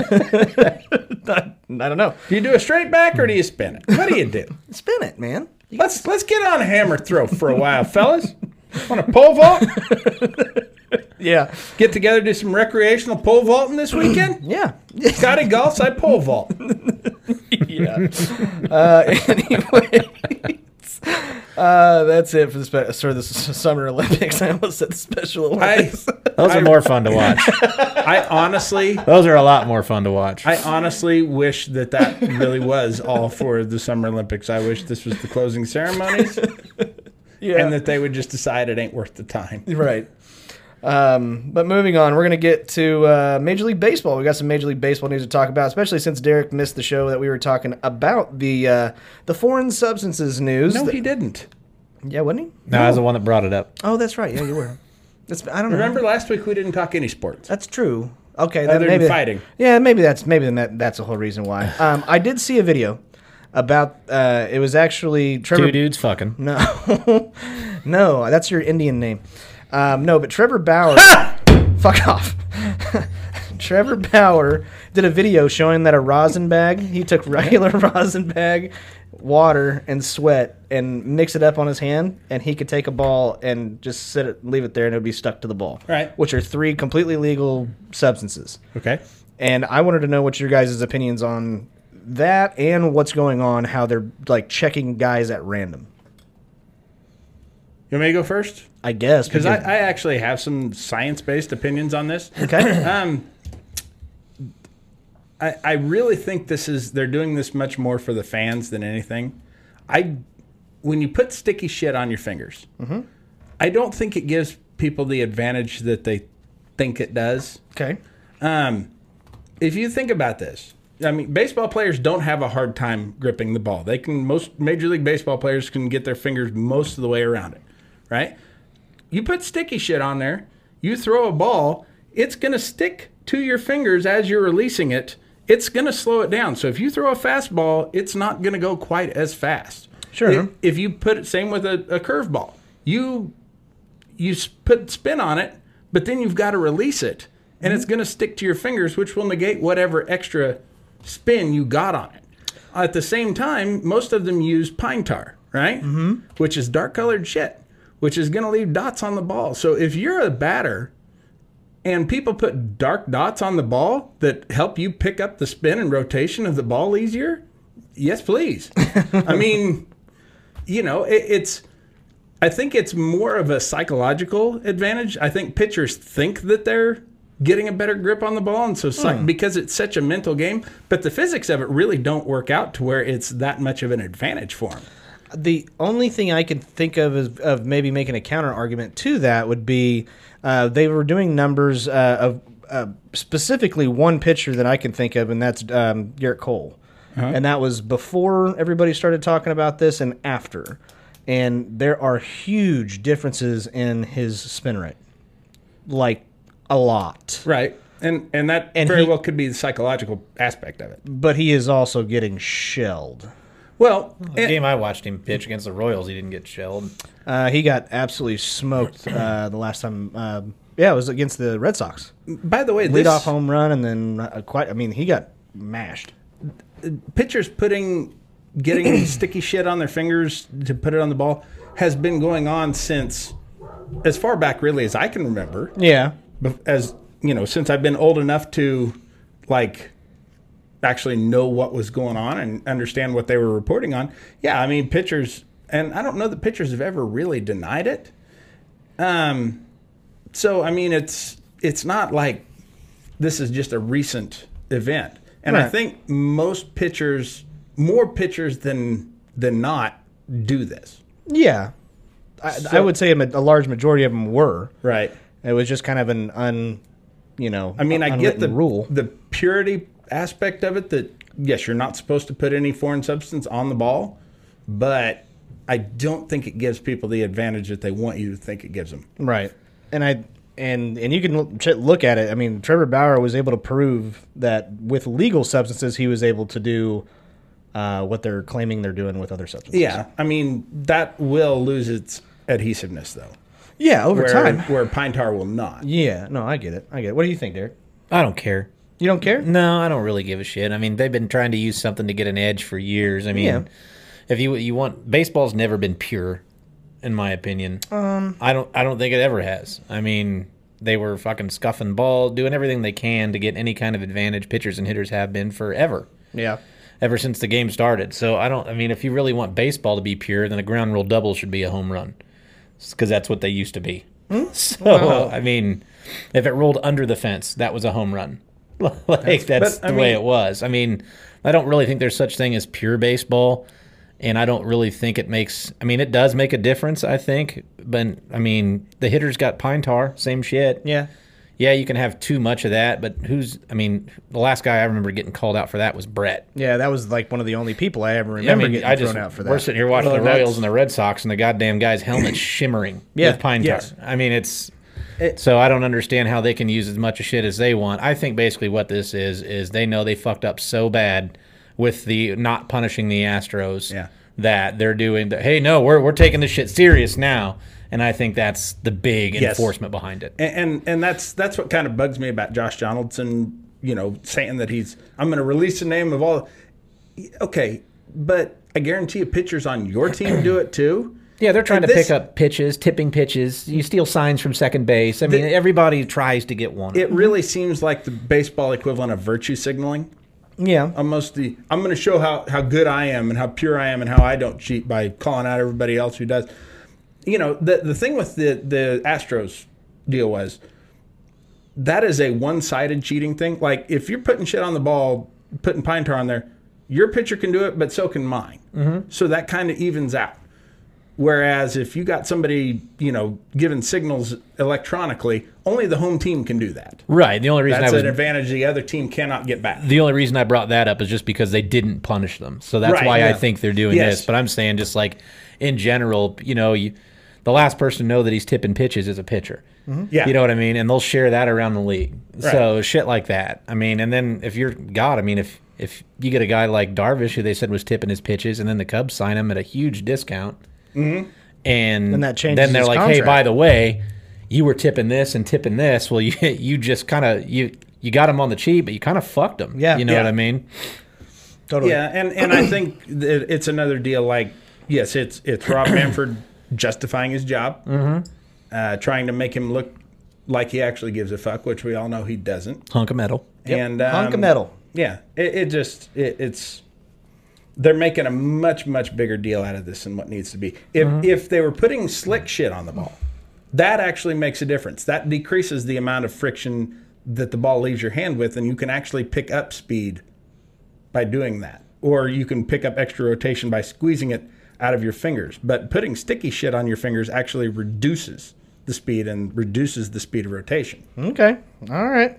I don't know.
Do you do a straight back or do you spin it? What do you do?
Spin it, man.
Let's let's get on hammer throw for a while, fellas. Want to pole vault?
Yeah,
Get together, do some recreational pole vaulting this weekend?
yeah.
Scotty golfs, I pole vault.
Yeah. uh, anyways, uh, that's it for the spe- for the s- Summer Olympics. I almost said the Special
I,
Olympics.
Those are more fun to watch.
I honestly,
Those are a lot more fun to watch.
I honestly wish that that really was all for the Summer Olympics. I wish this was the closing ceremonies,
yeah.
and that they would just decide it ain't worth the time.
Right. Um, but moving on, we're going to get to uh, Major League Baseball. We got some Major League Baseball news to talk about, especially since Derek missed the show that we were talking about the uh, the foreign substances news.
No,
that-
he didn't.
Yeah, wasn't he?
no, I was the one that brought it up.
Oh, that's right. Yeah, you were. That's, I don't know.
Remember last week we didn't talk any sports.
That's true. Okay, then
Other
maybe
than fighting.
Yeah, maybe that's maybe then that, that's the whole reason why. Um, I did see a video about. Uh, it was actually Trevor.
Two dudes fucking.
No, no, that's your Indian name. Um, no, but Trevor Bauer. Fuck off. Trevor Bauer did a video showing that a rosin bag. He took regular rosin bag, water, and sweat, and mix it up on his hand, and he could take a ball and just sit it, leave it there, and it would be stuck to the ball.
Right.
Which are three completely legal substances.
Okay.
And I wanted to know what your guys' opinions on that and what's going on, how they're like checking guys at random.
You want me to go first?
I guess
Because I, I actually have some science-based opinions on this.
okay.
Um, I, I really think this is they're doing this much more for the fans than anything. I when you put sticky shit on your fingers, I don't think it gives people the advantage that they think it does.
Okay.
Um, if you think about this, I mean, baseball players don't have a hard time gripping the ball. They can most Major League Baseball players can get their fingers most of the way around it, right? You put sticky shit on there, you throw a ball, it's going to stick to your fingers as you're releasing it. It's going to slow it down. So if you throw a fastball, it's not going to go quite as fast.
Sure.
If, if you put it, same with a, a curveball, you you s- put spin on it, but then you've got to release it, and it's going to stick to your fingers, which will negate whatever extra spin you got on it. At the same time, most of them use pine tar, right? Mm-hmm. Which is dark colored shit, which is going to leave dots on the ball. So if you're a batter and people put dark dots on the ball that help you pick up the spin and rotation of the ball easier, yes, please. I mean, you know, it, it's, I think it's more of a psychological advantage. I think pitchers think that they're getting a better grip on the ball, and so psych- because it's such a mental game, but the physics of it really don't work out to where it's that much of an advantage for them.
the only thing I can think of is, of maybe making a counter argument to that would be uh, they were doing numbers uh, of uh, specifically one pitcher that I can think of, and that's um, Garrett Cole. Uh-huh. And that was before everybody started talking about this and after. And there are huge differences in his spin rate. Like, a lot.
Right. And and that
And
very
he-
well could be the psychological aspect of it.
But he is also getting shelled.
Well,
The
and-
game I watched him pitch against the Royals, he didn't get shelled.
Uh, he got absolutely smoked uh, the last time. Uh, yeah, it was against the Red Sox.
by the way,
Lead
this
off home run, and then uh, quite. I mean, he got mashed.
pitchers putting getting sticky shit on their fingers to put it on the ball has been going on since as far back really as I can remember.
Yeah.
Bef- As you know, since I've been old enough to like actually know what was going on and understand what they were reporting on. Yeah, I mean pitchers, and I don't know that pitchers have ever really denied it. Um, so I mean it's it's not like this is just a recent event, and I
Right.
think most pitchers, more pitchers than than not, do this.
Yeah. I, I
So-
would say a, ma- a large majority of them were.
Right.
It was just kind of an un, you know.
I mean, I get the
unwritten rule.
the purity aspect of it. That yes, you're not supposed to put any foreign substance on the ball, but I don't think it gives people the advantage that they want you to think it gives them.
Right. And I and and you can look- ch- look at it. I mean, Trevor Bauer was able to prove that with legal substances, he was able to do uh, what they're claiming they're doing with other substances.
Yeah, I mean that will lose its adhesiveness though.
Yeah, over
Where,
time.
where pine tar will not.
Yeah. No, I get it. I get it. What do you think, Derek?
I don't care.
You don't care?
No, I don't really give a shit. I mean, they've been trying to use something to get an edge for years. I mean,
Yeah.
if you you want baseball's never been pure, in my opinion. Um, I don't I don't think it ever has. I mean, they were fucking scuffing ball, doing everything they can to get any kind of advantage. Pitchers and hitters have been forever.
Yeah.
Ever since the game started. So I don't. I mean, if you really want baseball to be pure, then a ground rule double should be a home run, because that's what they used to be. So I mean, if it rolled under the fence, that was a home run. like that's
but, I
the way
mean-
it was. I mean, I don't really think there's such thing as pure baseball, and I don't really think it makes. I mean, it does make a difference. I think, but I mean, the hitters got pine tar, same shit.
Yeah.
Yeah, you can have too much of that, but who's? I mean, the last guy I remember getting called out for that was Brett.
Yeah, that was like one of the only people I ever remember
I mean,
getting
I just
thrown out for that.
we're sitting here watching
Well,
the
that's-
Royals and the Red Sox, and the goddamn guy's helmet's shimmering
Yeah,
with pine tar.
yes.
I mean, it's so I don't understand how they can use as much of shit as they want. I think basically what this is is they know they fucked up so bad with the not punishing the Astros
Yeah.
that they're doing. The, hey, no, we're we're taking this shit serious now, and I think that's the big
Yes.
enforcement behind it.
And, and and that's that's what kind of bugs me about Josh Donaldson. You know, saying that he's I'm going to release the name of all. Okay, but I guarantee you, pitchers on your team do it too.
Yeah, they're trying
And
to
this-
pick up pitches, tipping pitches. You steal signs from second base. I mean,
The-
everybody tries to get one.
It really seems like the baseball equivalent of virtue signaling.
yeah.
Almost the I'm going to show how, how good I am and how pure I am and how I don't cheat by calling out everybody else who does. You know, the the thing with the the Astros deal was that is a one-sided cheating thing. Like if you're putting shit on the ball, putting pine tar on there, your pitcher can do it, but so can mine. Mm-hmm. So that kind of evens out. Whereas if you got somebody, you know, giving signals electronically, only the home team can do that.
Right. The only reason
That's
I was
an advantage the other team cannot get back.
the only reason I brought that up is just because they didn't punish them. So that's
Right,
why I
yeah.
think they're doing
Yes.
this. But I'm saying just like in general, you know, you, the last person to know that he's tipping pitches is a pitcher.
Yeah.
You know what I mean? And they'll share that around the league.
Right.
So shit like that. I mean, and then if you're God, I mean, if if you get a guy like Darvish who they said was tipping his pitches, and then the Cubs sign him at a huge discount,
Mm-hmm.
and
Then that changes
then they're
his
like, hey,
contract.
by the way, you were tipping this and tipping this. Well, you you just kind of you you got him on the cheap, but you kind of fucked him.
Yeah.
You know
Yeah.
what I mean?
Totally.
Yeah, and, and I think that it's another deal like, yes, it's it's Rob Manfred justifying his job, mm-hmm. uh, trying to make him look like he actually gives a fuck, which we all know he doesn't.
Hunk of metal.
And um,
Hunk of metal.
Yeah, it, it just it, it's they're making a much much bigger deal out of this than what needs to be. If if they were putting slick shit on the ball, that actually makes a difference. That decreases the amount of friction that the ball leaves your hand with, and you can actually pick up speed by doing that, or you can pick up extra rotation by squeezing it out of your fingers. But putting sticky shit on your fingers actually reduces the speed and reduces the speed of rotation.
Okay. All right.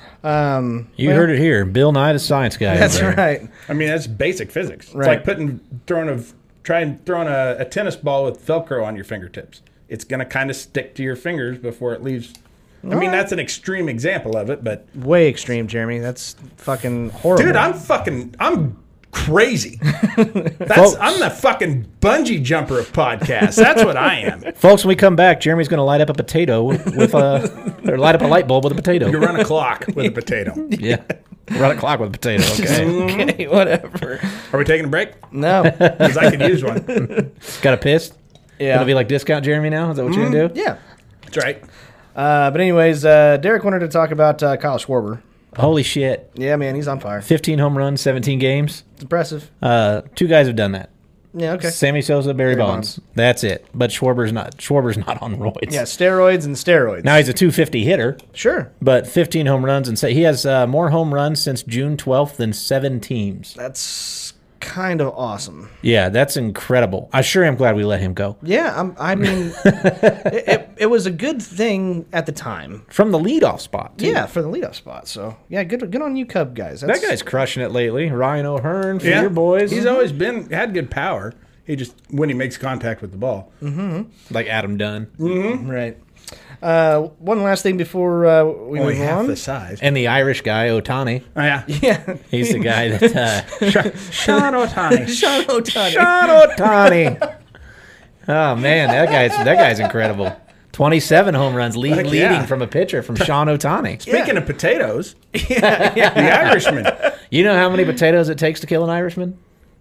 Um,
You
well,
heard it here. Bill Nye, the science guy.
That's
over there.
right.
I mean, that's basic physics. It's
Right.
like putting throwing a trying throwing a, a tennis ball with Velcro on your fingertips. It's gonna kind of stick to your fingers before it leaves. I mean, that's an extreme example of it, but
Way extreme, Jeremy. That's fucking horrible.
dude, I'm fucking I'm crazy. That's I'm the fucking bungee jumper of podcasts. That's what I am.
Folks, when we come back, Jeremy's going to light up a potato with a, or light up a light bulb with a potato.
You run a clock with a potato.
Yeah. Run a clock with a potato. Okay.
okay, whatever.
Are we taking a break?
No.
Because I could use one.
Got a piss?
Yeah.
It'll be like discount Jeremy now? Is that what you're going to do?
Yeah.
That's right.
Uh, but anyways, uh, Derek wanted to talk about uh, Kyle Schwarber.
Holy shit.
Yeah, man, he's on fire.
fifteen home runs, seventeen games.
It's impressive.
Uh, two guys have done that.
Yeah, okay.
Sammy Sosa, Barry,
Barry
Bonds. That's it. But Schwarber's not. Schwarber's not on roids.
Yeah, steroids and steroids.
Now he's a two fifty hitter,
Sure.
but fifteen home runs, and say he has uh, more home runs since June twelfth than seven teams.
That's kind of awesome.
Yeah, that's incredible. I sure am glad we let him go.
Yeah, I'm, I mean, it, it, it was a good thing at the time.
From the leadoff spot, too.
Yeah, for the leadoff spot. So, yeah, good good on you, Cub guys.
That
That's,
guy's crushing it lately. Ryan O'Hearn for
Yeah,
your boys.
He's always been had good power. He just when he makes contact with the ball.
like Adam Dunn.
right. Uh, one last thing before uh, we
Only
move
half
on.
the size.
And the Irish guy, Otani.
Oh, yeah.
Yeah.
He's the guy that... Uh,
Sean Ohtani.
Sean Ohtani.
Sean Ohtani. Oh, man, that guy's, that guy's incredible. twenty-seven home runs lead,
Heck
leading
yeah.
from a pitcher from Sean Ohtani.
Speaking of potatoes, the Irishman.
You know how many potatoes it takes to kill an Irishman?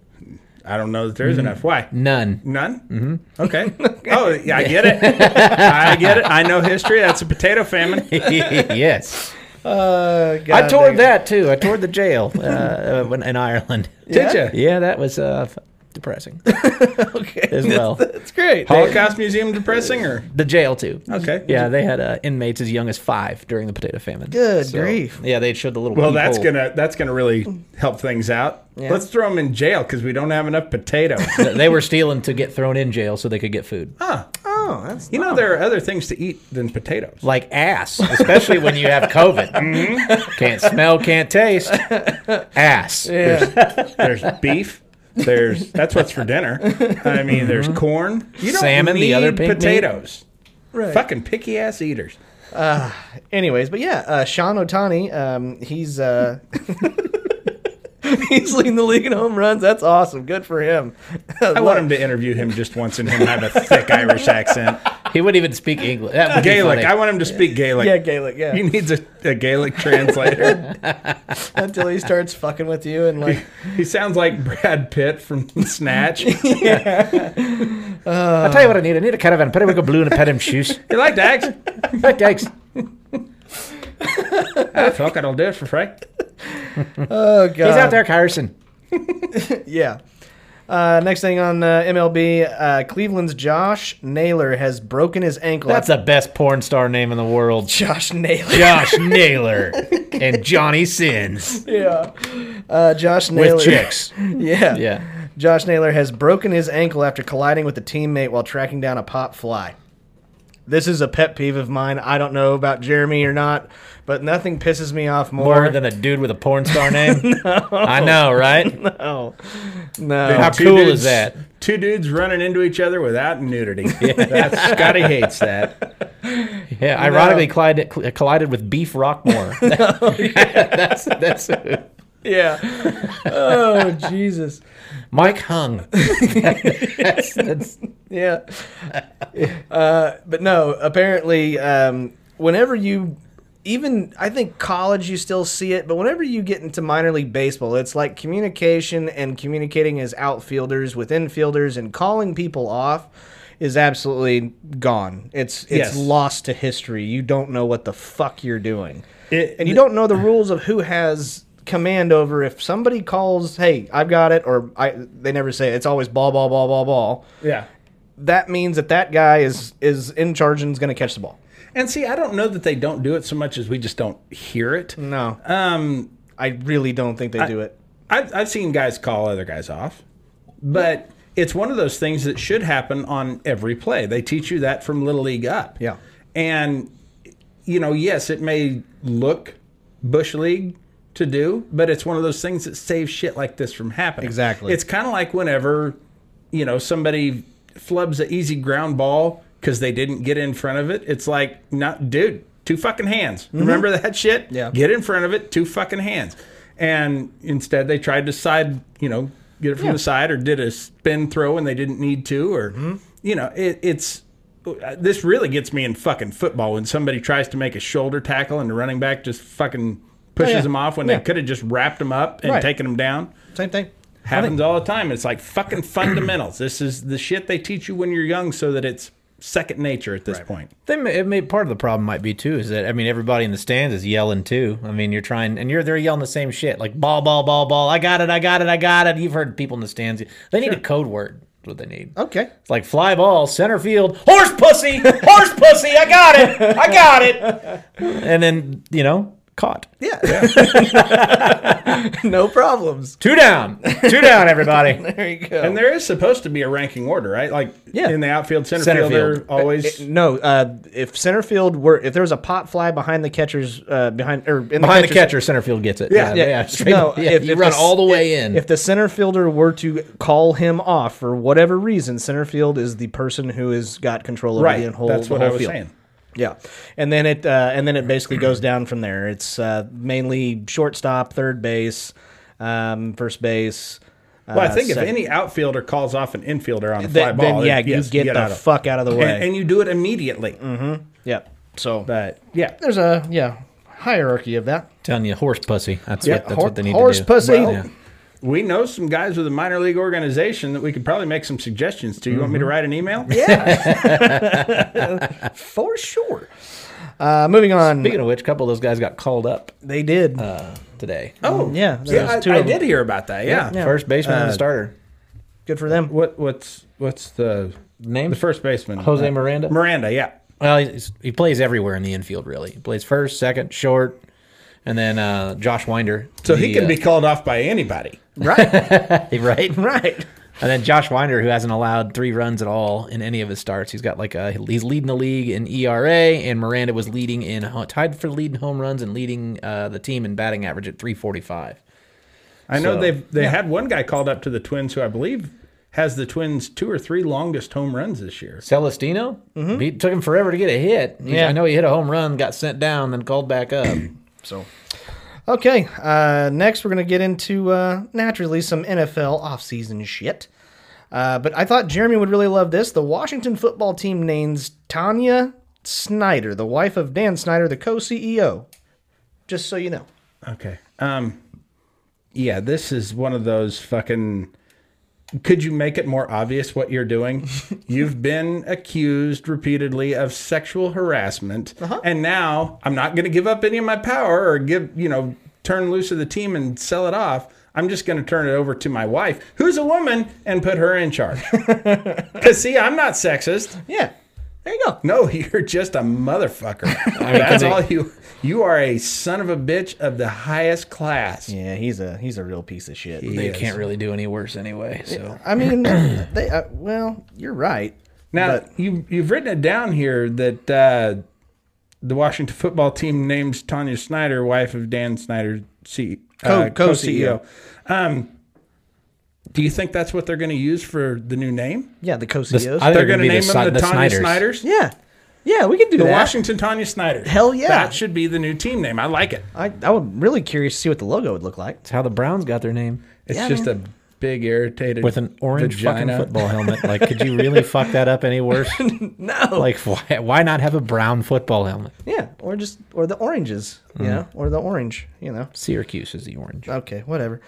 I don't know that there's enough. Why?
None.
None? Mm-hmm. Okay. Oh, yeah, I get it. I get it. I know history. That's a potato famine.
Yes.
Uh,
I
God
toured
dang it.
that, too. I toured the jail uh, uh, when- in Ireland.
Did you?
Yeah, that was uh, f- depressing
Okay.
as well.
That's great.
Holocaust Museum depressing or?
The jail, too.
Okay.
Yeah, they had uh, inmates as young as five during the potato famine.
Good grief.
Yeah, they showed the little.
Well, that's
peephole.
gonna that's gonna really help things out.
Yeah.
Let's throw them in jail because we don't have enough potatoes.
They were stealing to get thrown in jail so they could get food.
Huh.
Oh, that's
You know there are other things to eat than potatoes.
Like ass, especially when you have COVID.
Mm-hmm.
Can't smell, can't taste. Ass.
yeah.
There's beef. There's that's what's for dinner. I mean, there's corn. You don't
Salmon, the
need
other pink meat.
potatoes.
Right.
Fucking picky ass eaters.
Anyways, but yeah, uh, Sean Ohtani, um, he's uh, he's leading the league in home runs. That's awesome. Good for him.
I want him to interview him just once and him have a thick Irish accent.
He wouldn't even speak English. That would be
Gaelic.
funny.
I want him to speak Gaelic.
Yeah, Gaelic. Yeah,
He needs a, a Gaelic translator.
until he starts fucking with you and like.
He sounds like Brad Pitt from Snatch.
I'll tell you what I need. I need a caravan. Periwinkle blue and a pair of shoes.
You like dags?
Right, thanks.
Ah, fuck it, I'll do it for free.
Oh god.
He's out there, Carson.
Yeah. Uh, next thing on uh, M L B, uh, Cleveland's Josh Naylor has broken his ankle.
That's the best porn star name in the world.
Josh Naylor.
Josh Naylor and Johnny Sins
Yeah. Uh, Josh Naylor.
with chicks.
Yeah.
Yeah.
Josh Naylor has broken his ankle after colliding with a teammate while tracking down a pop fly. This is a pet peeve of mine. I don't know about Jeremy or not, but nothing pisses me off more,
More than a dude with a porn star name? I know, right?
no, no.
How
Two
cool
dudes-
is that?
Two dudes running into each other without nudity. That's, Scotty hates that.
Yeah, ironically collided, collided with Beef Rockmore. that's that's
Yeah. Oh Jesus.
Mike Hung. that's, that's,
Yeah. Uh, but no, apparently, um, whenever you, even, I think college, you still see it, but whenever you get into minor league baseball, it's like communication and communicating as outfielders with infielders and calling people off is absolutely gone. It's it's
Yes.
lost to history. You don't know what the fuck you're doing.
It-
and you don't know the rules of who has command over if somebody calls, hey, I've got it, or I they never say it. It's always ball, ball, ball, ball, ball.
Yeah.
That means that that guy is is in charge and is going to catch the ball.
And see, I don't know that they don't do it so much as we just don't hear it.
No,
Um,
I really don't think they do it.
I've, I've seen guys call other guys off, but it's one of those things that should happen on every play. They teach you that from Little League up.
Yeah.
And, you know, yes, it may look Bush League to do, but it's one of those things that saves shit like this from happening.
Exactly.
It's kind of like whenever, you know, somebody flubs an easy ground ball because they didn't get in front of it. It's like, not, dude, two fucking hands. Mm-hmm. Remember that shit?
Yeah.
Get in front of it, two fucking hands. And instead they tried to side, you know, get it from
Yeah.
the side, or did a spin throw and they didn't need to, or,
Mm-hmm.
you know, it, it's, this really gets me in fucking football when somebody tries to make a shoulder tackle and the running back just fucking pushes
Oh, yeah.
them off when
Yeah.
they could have just wrapped them up and
Right.
taken them down.
Same thing.
Happens all the time. It's like fucking fundamentals. This is the shit they teach you when you're young so that it's second nature at this
Right.
point.
They may, it may part of the problem might be too is that I mean everybody in the stands is yelling too. I mean you're trying and you're they're yelling the same shit like ball ball ball ball. I got it. I got it. I got it. You've heard people in the stands. They need a code word. That's what they need.
Okay.
It's like fly ball, center field, horse pussy, horse pussy. I got it. I got it. And then you know caught.
Yeah. No problems.
Two down. Two down. Everybody.
There you go.
And there is supposed to be a ranking order, right? Like
Yeah.
in the outfield, center,
Center
fielder
field.
always.
No, uh, if center field were if there was a pop fly behind the catcher's uh, behind or in
Behind the
catcher's-
catcher, center field gets it.
Yeah.
yeah.
Yeah.
straight
No,
up. Yeah,
if-
you
if
run
the-
all the way in.
If the center fielder were to call him off for whatever reason, center field is the person who has got control over
Right.
the whole.
That's
the
what
whole
I was
field.
saying.
Yeah, and then it uh, and then it basically goes down from there. It's uh, mainly shortstop, third base, um, first base.
Well, I
uh,
think if
second-
any outfielder calls off an infielder on a fly
then,
ball,
then, yeah,
it-
you
yes,
get the
out of-
fuck out of the way.
and, and you do it immediately.
yeah, so
But yeah,
there's a yeah hierarchy of that.
Telling you, horse pussy. That's
Yeah,
what. That's
hor-
what they need
horse
to do.
pussy.
Well,
Yeah.
we know some guys with a minor league organization that we could probably make some suggestions to. You want me to write an email?
For sure. Uh, moving on.
Speaking of which, a couple of those guys got called up
they did.
uh, today.
Oh,
Yeah,
yeah.
there's
I,
two
I
of them.
did hear about that. Yeah.
Yeah.
First baseman and
Uh,
the starter.
Good for them.
What what's what's the
Name?
the first baseman?
Jose
Uh,
Miranda?
Miranda, yeah.
Well, he's, he plays everywhere in the infield, really. He plays first, second, short, and then uh, Josh Winder.
So
the,
he can
uh,
be called off by anybody.
Right,
right.
right.
And then Josh Winder, who hasn't allowed three runs at all in any of his starts. He's got like a, he's leading the league in E R A, and Miranda was leading in tied for leading home runs and leading uh, the team in batting average at three forty-five.
I know
So,
they've they had one guy called up to the Twins who I believe has the Twins' two or three longest home runs this year.
Celestino, mm-hmm. He took him forever to get a hit. He's-
Yeah.
I know he hit a home run, got sent down, then called back up.
So, okay. Uh, next, we're going to get into uh, naturally some N F L offseason shit. Uh, but I thought Jeremy would really love this. The Washington football team names Tanya Snyder, the wife of Dan Snyder, the co-C E O. Just so you know.
Okay. Um, yeah, this is one of those fucking. Could you make it more obvious what you're doing? You've been accused repeatedly of sexual harassment, and now I'm not going to give up any of my power or give, you know, turn loose of the team and sell it off. I'm just going to turn it over to my wife, who's a woman, and put her in charge. Because, see, I'm not sexist.
Yeah. There you go.
No, you're just a motherfucker. That's all you. You are a son of a bitch of the highest class.
Yeah, he's a he's a real piece of shit.
They
Yes.
can't really do any worse anyway. So
I mean, they uh, well, you're right.
Now
but-
you you've written it down here that uh, the Washington football team names Tanya Snyder, wife of Dan Snyder, C, uh,
Co-
co-C E O. Um, do you think that's what they're going to use for the new name?
Yeah, the co-C E Os.
I think
They're
gonna
going to
be
name
the
them
Si-
the,
the
Tanya
Snyders.
Snyders.
yeah. Yeah, we can do
The
that.
Washington Tanya Snyders.
Hell yeah.
That should be the new team name. I like it.
I, I would really curious to see what the logo would look like.
that's how the Browns got their name.
It's
Yeah,
just
man.
a big irritated
With an orange
vagina.
fucking football helmet. Like, could you really fuck that up any worse?
No.
Like, why, why not have a brown football helmet?
Yeah, or just or the oranges, you know, or the orange, you know.
Syracuse is the orange.
Okay, whatever.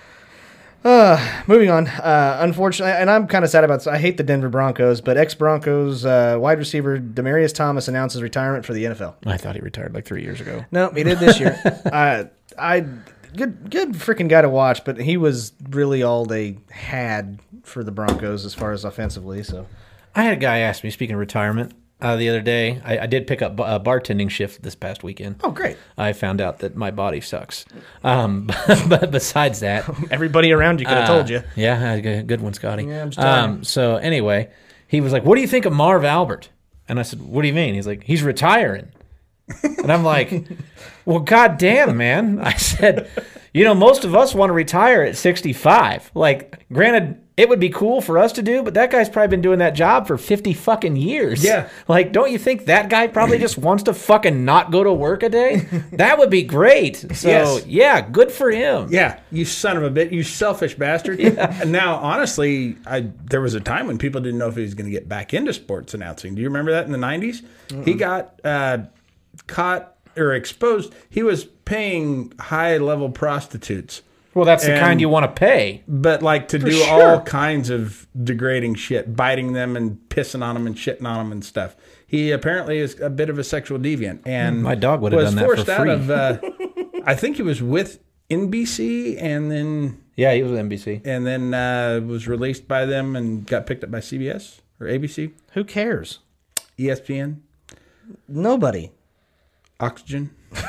Uh, moving on. Uh, unfortunately, and I'm kind of sad about this. I hate the Denver Broncos, but ex-Broncos uh, wide receiver Demarius Thomas announces retirement for the N F L.
I thought he retired like three years ago.
No, he did this year. uh, I good good freaking guy to watch, but he was really all they had for the Broncos as far as offensively. So
I had a guy ask me, speaking of retirement, uh, the other day. I, I did pick up a bartending shift this past weekend.
Oh, great.
I found out that my body sucks. Um, but, but besides that,
Everybody around you could have
uh,
told you.
Yeah, good good one, Scotty.
Yeah, I'm just telling
um, so anyway, he was like, "What do you think of Marv Albert?" And I said, "What do you mean?" He's like, "He's retiring." And I'm like, "Well, goddamn, man!" I said, "You know, most of us want to retire at sixty-five. Like, granted, it would be cool for us to do, but that guy's probably been doing that job for fifty fucking years.
Yeah.
Like, don't you think that guy probably just wants to fucking not go to work a day? That would be great. So,
Yes.
yeah, good for him.
Yeah, you son of a bit, you selfish bastard. And now, honestly, I there was a time when people didn't know if he was going to get back into sports announcing. Do you remember that in the nineties? He got uh, caught or exposed. He was paying high-level prostitutes.
Well, that's the
And-
kind you want to pay.
But like to do
sure.
all kinds of degrading shit, biting them and pissing on them and shitting on them and stuff. He apparently is a bit of a sexual deviant, and
My dog would have
was
done that
forced
for
out
free.
of. Uh, I think he was with N B C, and then
Yeah, he was with N B C.
and then uh, was released by them and got picked up by C B S or A B C,
Who cares?
E S P N,
Nobody.
Oxygen.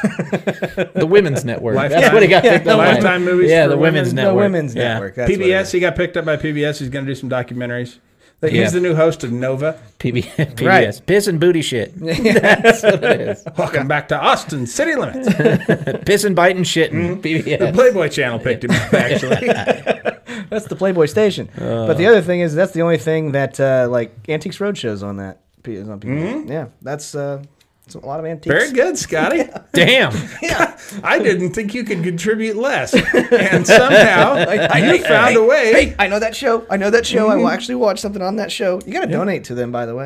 The Women's Network.
Lifetime.
That's what he got
Yeah,
picked up by.
Lifetime movies
Yeah,
for
the Women's
women.
Network.
The Women's
Yeah.
Network. That's what it
P B S.
is.
He got picked up by P B S. He's going to do some documentaries. He's
Yeah.
the new host of Nova.
P B S.
Right.
Piss and booty shit. That's what it is.
Welcome back to Austin City Limits.
Piss and biting shitting. P B S.
The Playboy Channel picked him up, actually.
That's the Playboy Station. but the other thing is, that's the only thing that uh, like Antiques Roadshow's on that. P- is on P B S. Yeah, that's uh, it's a lot of antiques.
Very good, Scotty.
Damn.
I didn't think you could contribute less. And somehow you found
hey,
a way.
Hey, I know that show. I know that show. I will actually watch something on that show. You got to donate to them, by the way.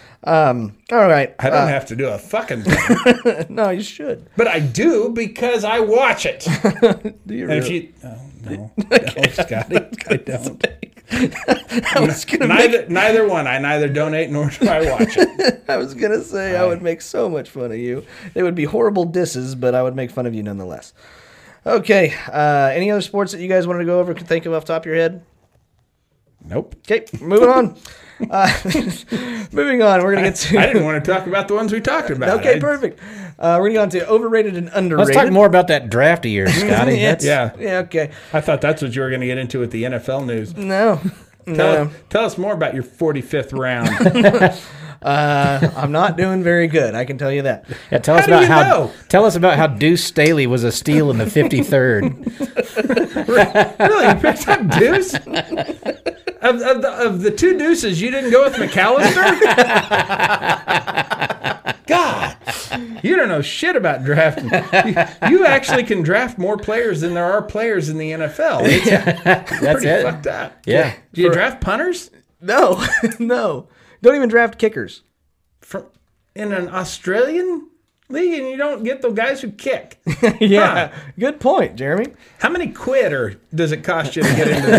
Um, all right.
I don't
Uh,
have to do a fucking thing.
no, you should.
But I do because I watch it.
Do you
And if
really?
you. Oh, no. No, Scotty. I don't.
I was gonna
Neither,
make,
neither one. I neither donate nor do I watch it.
I was gonna say I would make so much fun of you. They would be horrible disses, but I would make fun of you nonetheless. Okay. Uh, any other sports that you guys wanted to go over? Could think of off the top of your head?
Nope.
Okay, moving on. Uh, moving on. We're gonna get to.
I didn't want to talk about the ones we talked about.
Okay,
I-
perfect. Uh, we're gonna go on to overrated and underrated.
Let's talk more about that draft of yours, Scotty.
Yeah.
That's-
Yeah.
Yeah. Okay.
I thought that's what you were going to get into with the N F L news.
No.
Tell,
No.
tell us more about your forty-fifth round.
Uh, I'm not doing very good. I can tell you that.
Yeah, tell us
How do
about
you
how
know?
tell us about how Deuce Staley was a steal in the fifty-third.
Really? You picked up Deuce? Of, of, the, of the two deuces, you didn't go with McAllister? God, you don't know shit about drafting. You, you actually can draft more players than there are players in the N F L. It's
That's
pretty
it.
fucked up.
Yeah.
Do you draft punters
No. No. Don't even draft kickers.
from in an Australian league, and you don't get the guys who kick?
Yeah.
Huh.
Good point, Jeremy.
How many quid or does it cost you to get into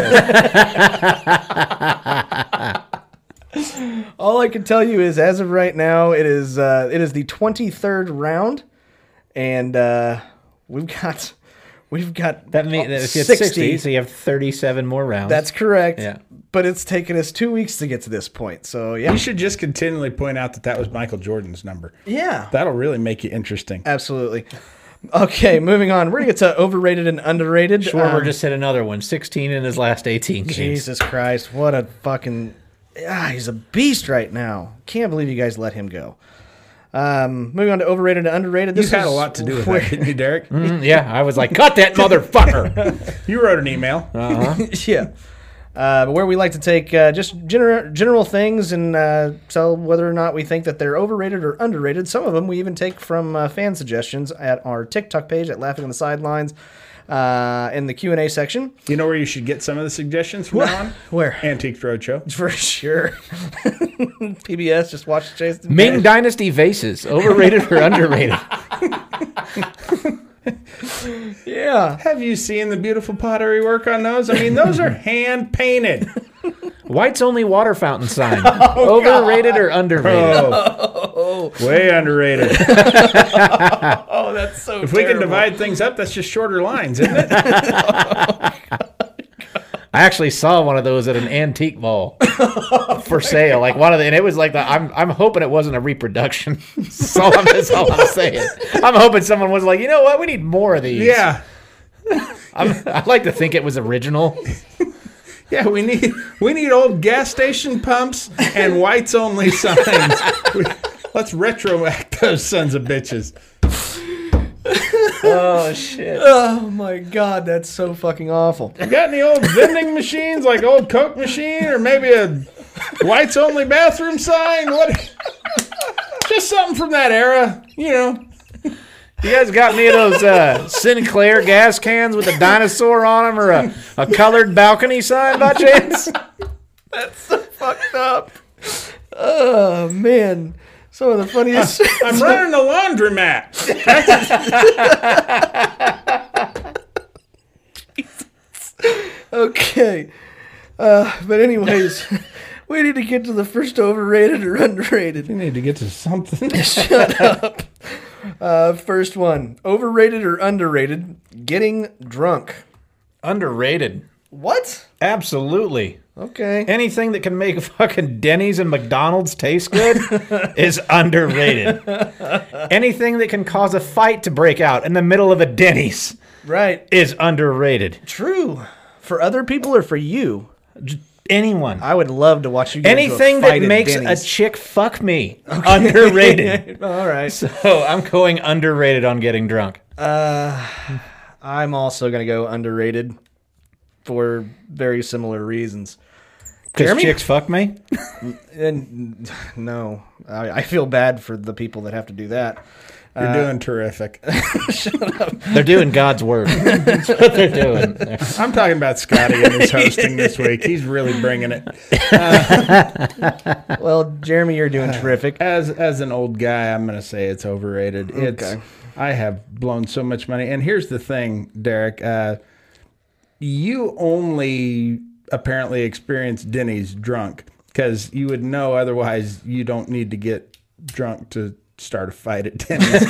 this?
All I can tell you is, as of right now, it is uh, it is the twenty-third round, and uh, we've got we've got
That means if it's
sixty.
sixty, so you have thirty-seven more rounds.
That's correct.
Yeah.
But it's taken us two weeks to get to this point. So yeah.
You should just continually point out that that was Michael Jordan's number.
Yeah.
That'll really make you interesting.
Absolutely. Okay, moving on. We're gonna get to overrated and underrated.
Schwarber
Um,
just hit another one. sixteen in his last eighteen games.
Jesus Christ, what a fucking ah, he's a beast right now. Can't believe you guys let him go. Um, moving on to overrated and underrated. This
You've had a
is
lot to do with
where-
that, didn't you, Derek?
Mm, yeah, I was like, cut that motherfucker.
You wrote an email.
yeah. Uh, but where we like to take uh, just general general things and uh, tell whether or not we think that they're overrated or underrated. Some of them we even take from uh, fan suggestions at our TikTok page at Laughing on the Sidelines uh, in the Q and A section.
You know where you should get some of the suggestions from now on?
Where?
Antiques Roadshow.
For sure. P B S, just watch Chase. the
Ming
Fish.
Dynasty vases, overrated or underrated?
Yeah.
Have you seen the beautiful pottery work on those? I mean, those are hand painted.
White's only water fountain sign, overrated or underrated?
Oh, way underrated.
Oh, that's so
If we can divide things up, that's just shorter lines, isn't it?
I I actually saw one of those at an antique mall for sale. Like one of the, and it was like the, I'm I'm hoping it wasn't a reproduction. That's all I'm, that's all I'm saying. I'm hoping someone was like, you know what, we need more of these.
Yeah.
I'm, I'd like to think it was original.
Yeah, we need we need old gas station pumps and whites only signs. We, let's retroact those sons of bitches.
Oh shit!
Oh my god, that's so fucking awful.
You got any old vending machines, like old Coke machine, or maybe a whites only bathroom sign? What? Just something from that era, you know.
You guys got any of those uh, Sinclair gas cans with a dinosaur on them, or a, a colored balcony sign by chance?
That's so fucked up. Oh man, some of the funniest.
I'm running a laundromat.
Okay, uh, but anyways, we need to get to the first overrated or underrated.
You need to get to something.
Shut up. Uh, first one, overrated or underrated? Getting drunk.
Underrated.
What?
Absolutely.
Okay.
Anything that can make fucking Denny's and McDonald's taste good is underrated. Anything that can cause a fight to break out in the middle of a Denny's
Right.
is underrated.
True. For other people or for you?
Anyone.
I would love to watch you get into a
Anything
fight
that
at
makes
Denny's.
a chick fuck me. Underrated.
All right.
So I'm going underrated on getting drunk.
I'm also going to go underrated for very similar reasons.
Because
Jeremy?
chicks fuck me?
And no, I, I feel bad for the people that have to do that.
You're doing terrific.
They're doing God's work. That's what they're doing.
I'm talking about Scotty and his hosting this week. He's really bringing it.
Well, Jeremy, you're doing terrific.
As as an old guy, I'm going to say it's overrated. It's
Okay.
I have blown so much money. And here's the thing, Derek. Uh, you only apparently experience Denny's drunk because you would know otherwise you don't need to get drunk to start a fight at Denny's.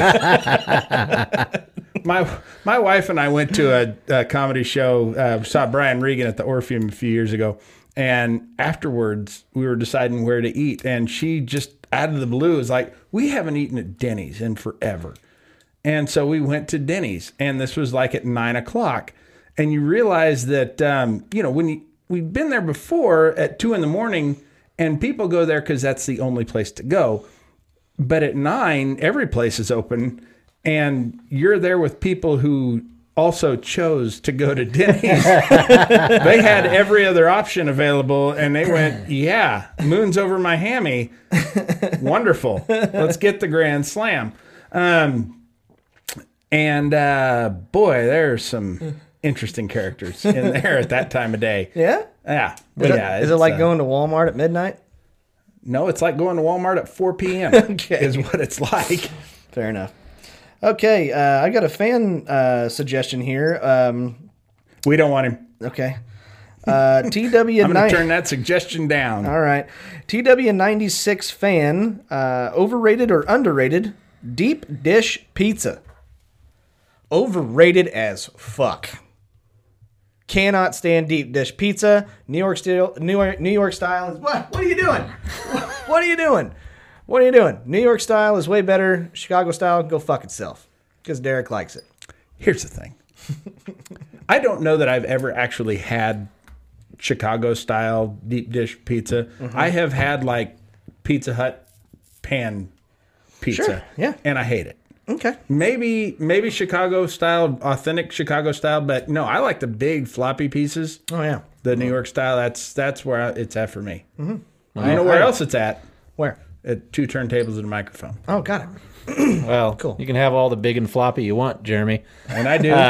my my wife and I went to a, a comedy show. Uh, saw Brian Regan at the Orpheum a few years ago, and afterwards we were deciding where to eat, and she just out of the blue was like, "We haven't eaten at Denny's in forever," and so we went to Denny's, and this was like at nine o'clock, and you realize that um, you know when you we've been there before at two in the morning, and people go there because that's the only place to go. But at nine, every place is open, and you're there with people who also chose to go to Denny's. They had every other option available, and they went, yeah, moon's over my hammy. Wonderful. Let's get the Grand Slam. Um, and uh, boy, there's some interesting characters in there at that time of day.
Yeah?
Yeah.
Is,
But
it,
yeah,
is it
it's,
like
uh,
going to Walmart at midnight?
No, it's like going to Walmart at four p.m.
Okay.
is what it's like.
Fair enough. Okay, uh, I got a fan uh, suggestion here. Um,
We don't want him.
okay. Uh, T W
I'm going
nine.
to turn that suggestion down.
All right. T W ninety-six fan, uh, overrated or underrated? Deep dish pizza. Overrated as fuck. Cannot stand deep dish pizza. New York style. New York, New York style is what? What are you doing? What are you doing? What are you doing? New York style is way better. Chicago style, go fuck itself. Because Derek likes it.
Here's the thing. I don't know that I've ever actually had Chicago style deep dish pizza.
Mm-hmm.
I have had like Pizza Hut pan pizza.
Sure, yeah.
And I hate it.
Okay.
Maybe maybe Chicago style, authentic Chicago style, but no, I like the big floppy pieces.
Oh yeah.
The New York style, that's that's where I, it's at for me. Mm-hmm.
Well,
You know where
I-
else it's at?
Where?
At two turntables and a microphone.
Oh, got it.
Well,
Cool.
you can have all the big and floppy you want, Jeremy.
And I do.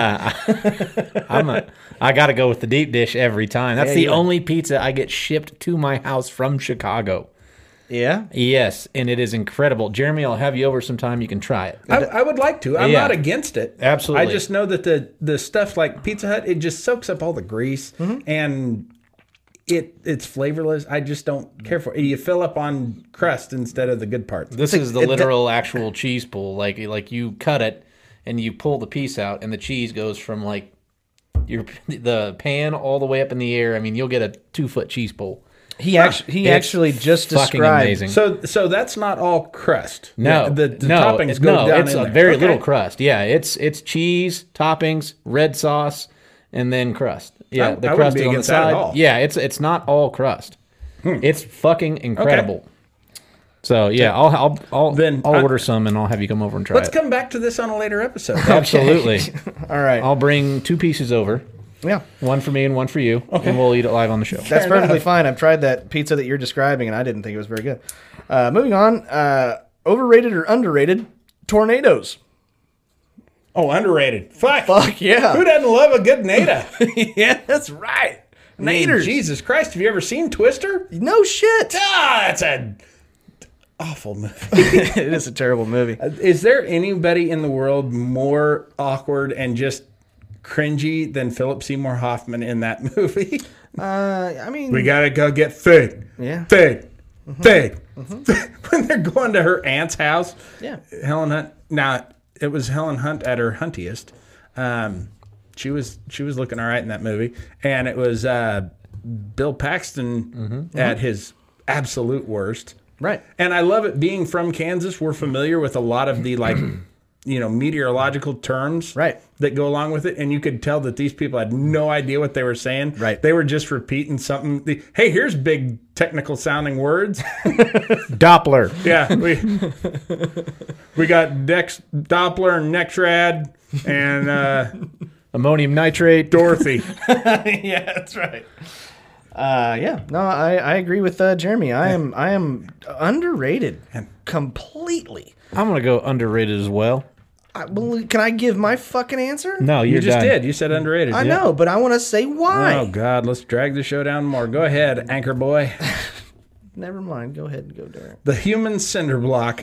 I'm a, I got to go with the deep dish every time. That's
Yeah,
the
you are.
only pizza I get shipped to my house from Chicago.
Yeah.
Yes, and it is incredible. Jeremy, I'll have you over sometime. You can try it.
I, I would like to. I'm
Yeah.
not against it.
Absolutely.
I just know that the the stuff like Pizza Hut, it just soaks up all the grease and it it's flavorless. I just don't care for it. You fill up on crust instead of the good parts.
This is the
it-
literal actual cheese pull. Like like you cut it and you pull the piece out, and the cheese goes from like your the pan all the way up in the air. I mean, you'll get a two foot cheese pull.
He actually he
It's
actually just
fucking
described.
amazing.
So so that's not all crust.
No,
the, the
no,
toppings
it-
go
no,
down
it's
in
a
there.
very
Okay.
little crust. Yeah, it's it's cheese, toppings, red sauce, and then crust. Yeah,
I-
the
I wouldn't
crust
be
is on the
against that at
side.
all.
Yeah, it's it's not all crust. It's fucking incredible. So yeah, I'll I'll I'll,
Then
I'll
I-
order some and I'll have you come over and try
Let's
it.
come back to this on a later episode.
Absolutely.
All right.
I'll bring two pieces over,
yeah.
one for me and one for you, and we'll eat it live on the show.
That's perfectly fine. I've tried that pizza that you're describing, and I didn't think it was very good. Uh, moving on, uh, overrated or underrated tornadoes?
Oh, underrated. Fuck.
Fuck yeah.
Who doesn't love a good nada?
Yeah, that's right.
I mean,
Naders.
Jesus Christ, have you ever seen Twister?
No shit.
Ah, that's a awful movie.
It is a terrible movie.
Is there anybody in the world more awkward and just cringy than Philip Seymour Hoffman in that movie?
Uh, I mean,
We gotta go get food.
Yeah.
Food. Food. When they're going to her aunt's house.
Yeah.
Helen Hunt. Now, it was Helen Hunt at her huntiest. Um, she was she was looking all right in that movie. And it was uh, Bill Paxton at his absolute worst.
right.
And I love it being from Kansas. We're familiar with a lot of the like, you know, meteorological terms
Right.
that go along with it. And you could tell that these people had no idea what they were saying.
Right.
They were just repeating something. The, hey, here's big technical sounding words.
Doppler.
Yeah. We, we got Dex, Doppler and Nexrad and uh,
Ammonium nitrate.
Dorothy.
Yeah, that's right. Uh, yeah, no, I, I agree with uh, Jeremy. I am I am underrated completely.
I'm gonna go underrated as well.
I, well, can I give my fucking answer?
No,
You
you're
just
done.
did. You said underrated.
I
Yeah.
know, but I want to say why.
Oh, God. Let's drag the show down more. Go ahead, Anchor Boy.
Never mind. Go ahead and go, Derek.
The human cinder block.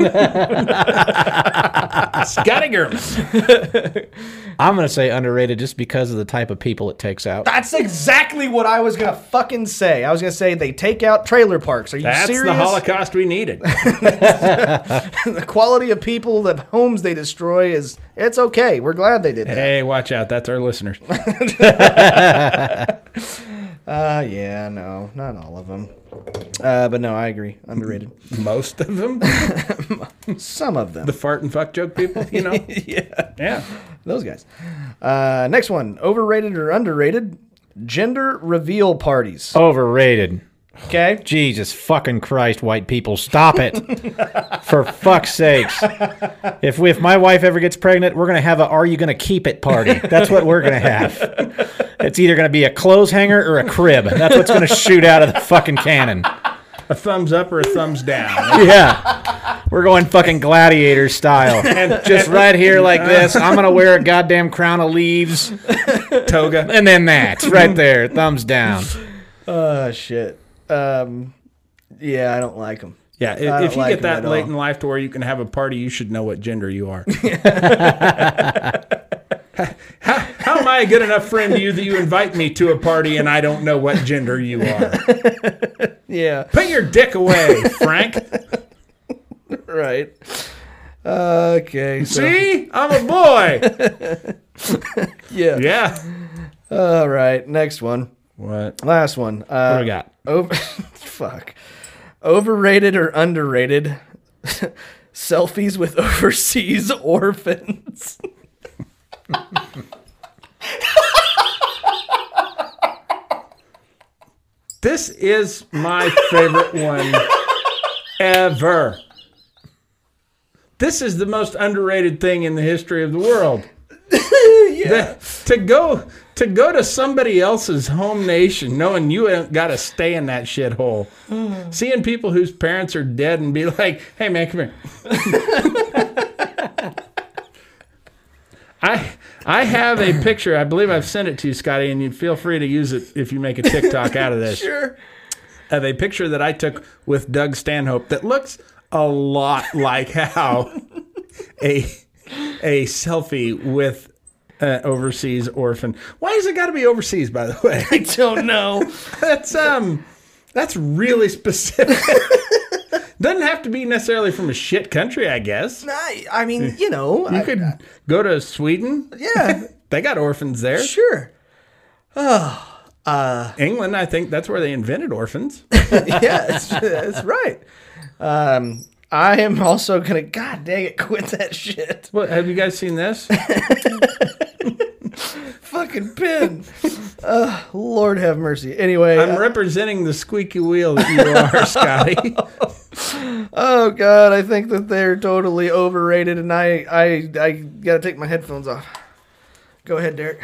Scotty Gurman.
I'm gonna say underrated just because of the type of people it takes out.
That's exactly what I was gonna fucking say. I was gonna say they take out trailer parks. Are you
That's
serious?
the Holocaust we needed.
The quality of people, the homes they destroy is it's okay. We're glad they did that.
Hey, watch out. That's our listeners.
Uh, yeah, no, not all of them. Uh, but no, I agree. Underrated.
Most of them.
Some of them.
The fart and fuck joke people, you know?
Yeah,
Yeah.
those guys. Uh, next one, overrated or underrated? Gender reveal parties.
Overrated.
Okay.
Jesus fucking Christ, white people, stop it. For fuck's sakes. If we, if my wife ever gets pregnant, we're going to have a Are You Going to Keep It party. That's what we're going to have. It's either going to be a clothes hanger or a crib. That's what's going to shoot out of the fucking cannon.
A thumbs up or a thumbs down.
Yeah. We're going fucking gladiator style. And just right here like this, I'm going to wear a goddamn crown of leaves.
Toga.
And then that. Right there. Thumbs down.
Oh, shit. Um, yeah, I don't like them.
Yeah,
I
if,
don't
if you
like
get that
them at
late
all.
in life to where you can have a party, you should know what gender you are. how, how am I a good enough friend to you that you invite me to a party and I don't know what gender you are?
Yeah,
Put your dick away, Frank.
right. Okay. So,
See? I'm a boy.
yeah.
Yeah.
All right. Next one.
What?
Last one.
What
Uh,
do we got?
over. Fuck. Overrated or underrated? Selfies with overseas orphans.
This is my favorite one ever. This is the most underrated thing in the history of the world. Yeah. to go to go to somebody else's home nation knowing you ain't got to stay in that shithole. Seeing people whose parents are dead and be like, "Hey man, come here." I I have a picture. I believe I've sent it to you, Scotty, and you feel free to use it if you make a TikTok out of this.
Sure.
Of a picture that I took with Doug Stanhope that looks a lot like how a a selfie with an overseas orphan. Why has it got to be overseas, by the way?
I don't know.
That's um, that's really specific. Doesn't have to be necessarily from a shit country, I guess.
I, I mean, you know.
You
I,
could go to Sweden.
yeah.
They got orphans there.
Sure.
England, I think that's where they invented orphans.
Yeah, it's, that's right. Um, I am also gonna. God dang it! Quit that shit.
What, have you guys seen this?
Fucking pin. Uh, Lord have mercy. Anyway,
I'm
uh,
representing the squeaky wheel that you are, Scotty.
oh god, I think that they're totally overrated, and I, I, I gotta take my headphones off. Go ahead, Derek.